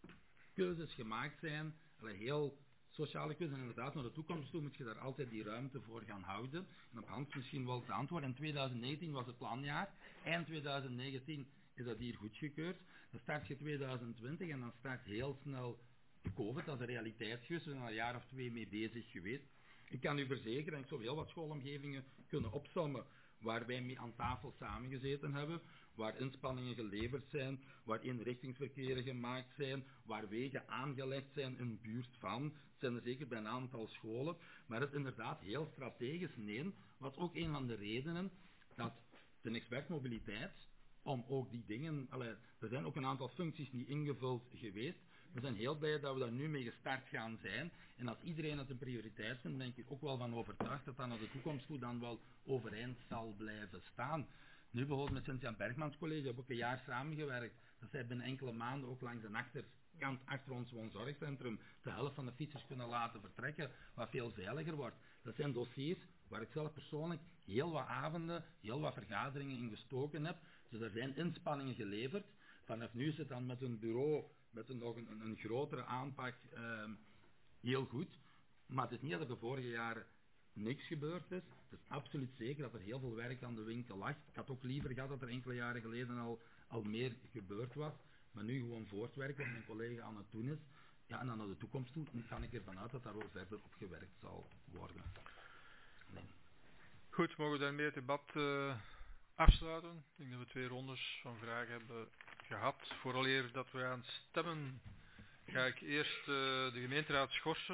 keuzes gemaakt zijn, heel sociale keuzes. En inderdaad, naar de toekomst toe moet je daar altijd die ruimte voor gaan houden. En op Hans misschien wel te antwoorden. In 2019 was het planjaar, eind 2019 is dat hier goedgekeurd. Dan start je 2020 en dan start heel snel de COVID, dat is een realiteit geweest. We zijn al een jaar of 2 mee bezig geweest. Ik kan u verzekeren, en ik zou heel wat schoolomgevingen kunnen opsommen, waar wij mee aan tafel samengezeten hebben, waar inspanningen geleverd zijn, waar inrichtingsverkeren gemaakt zijn, waar wegen aangelegd zijn in buurt van. Het zijn er zeker bij een aantal scholen, maar het is inderdaad heel strategisch. Nee, wat ook een van de redenen dat de expertmobiliteit, om ook die dingen, er zijn ook een aantal functies niet ingevuld geweest. We zijn heel blij dat we daar nu mee gestart gaan zijn. En als iedereen het een prioriteit vindt, ben ik ook wel van overtuigd dat dat naar de toekomst toe dan wel overeind zal blijven staan. Nu bijvoorbeeld met Cynthia Bergmans college hebben we ook een jaar samengewerkt. Dat zij binnen enkele maanden ook langs de achterkant achter ons woonzorgcentrum de helft van de fietsers kunnen laten vertrekken, wat veel veiliger wordt. Dat zijn dossiers waar ik zelf persoonlijk heel wat avonden, heel wat vergaderingen in gestoken heb. Dus er zijn inspanningen geleverd. Vanaf nu is het dan met een bureau, met nog een grotere aanpak heel goed. Maar het is niet dat er de vorige jaren niks gebeurd is. Het is absoluut zeker dat er heel veel werk aan de winkel lag. Ik had ook liever gehad dat er enkele jaren geleden al meer gebeurd was. Maar nu gewoon voortwerken wat mijn collega aan het doen is. Ja, en dan naar de toekomst toe ga ik ervan uit dat daar wel verder op gewerkt zal worden. Nee. Goed, mogen we daarmee het debat afsluiten. Ik denk dat we 2 rondes van vragen hebben gehad. Vooraleer dat we gaan stemmen, ga ik eerst de gemeenteraad schorsen.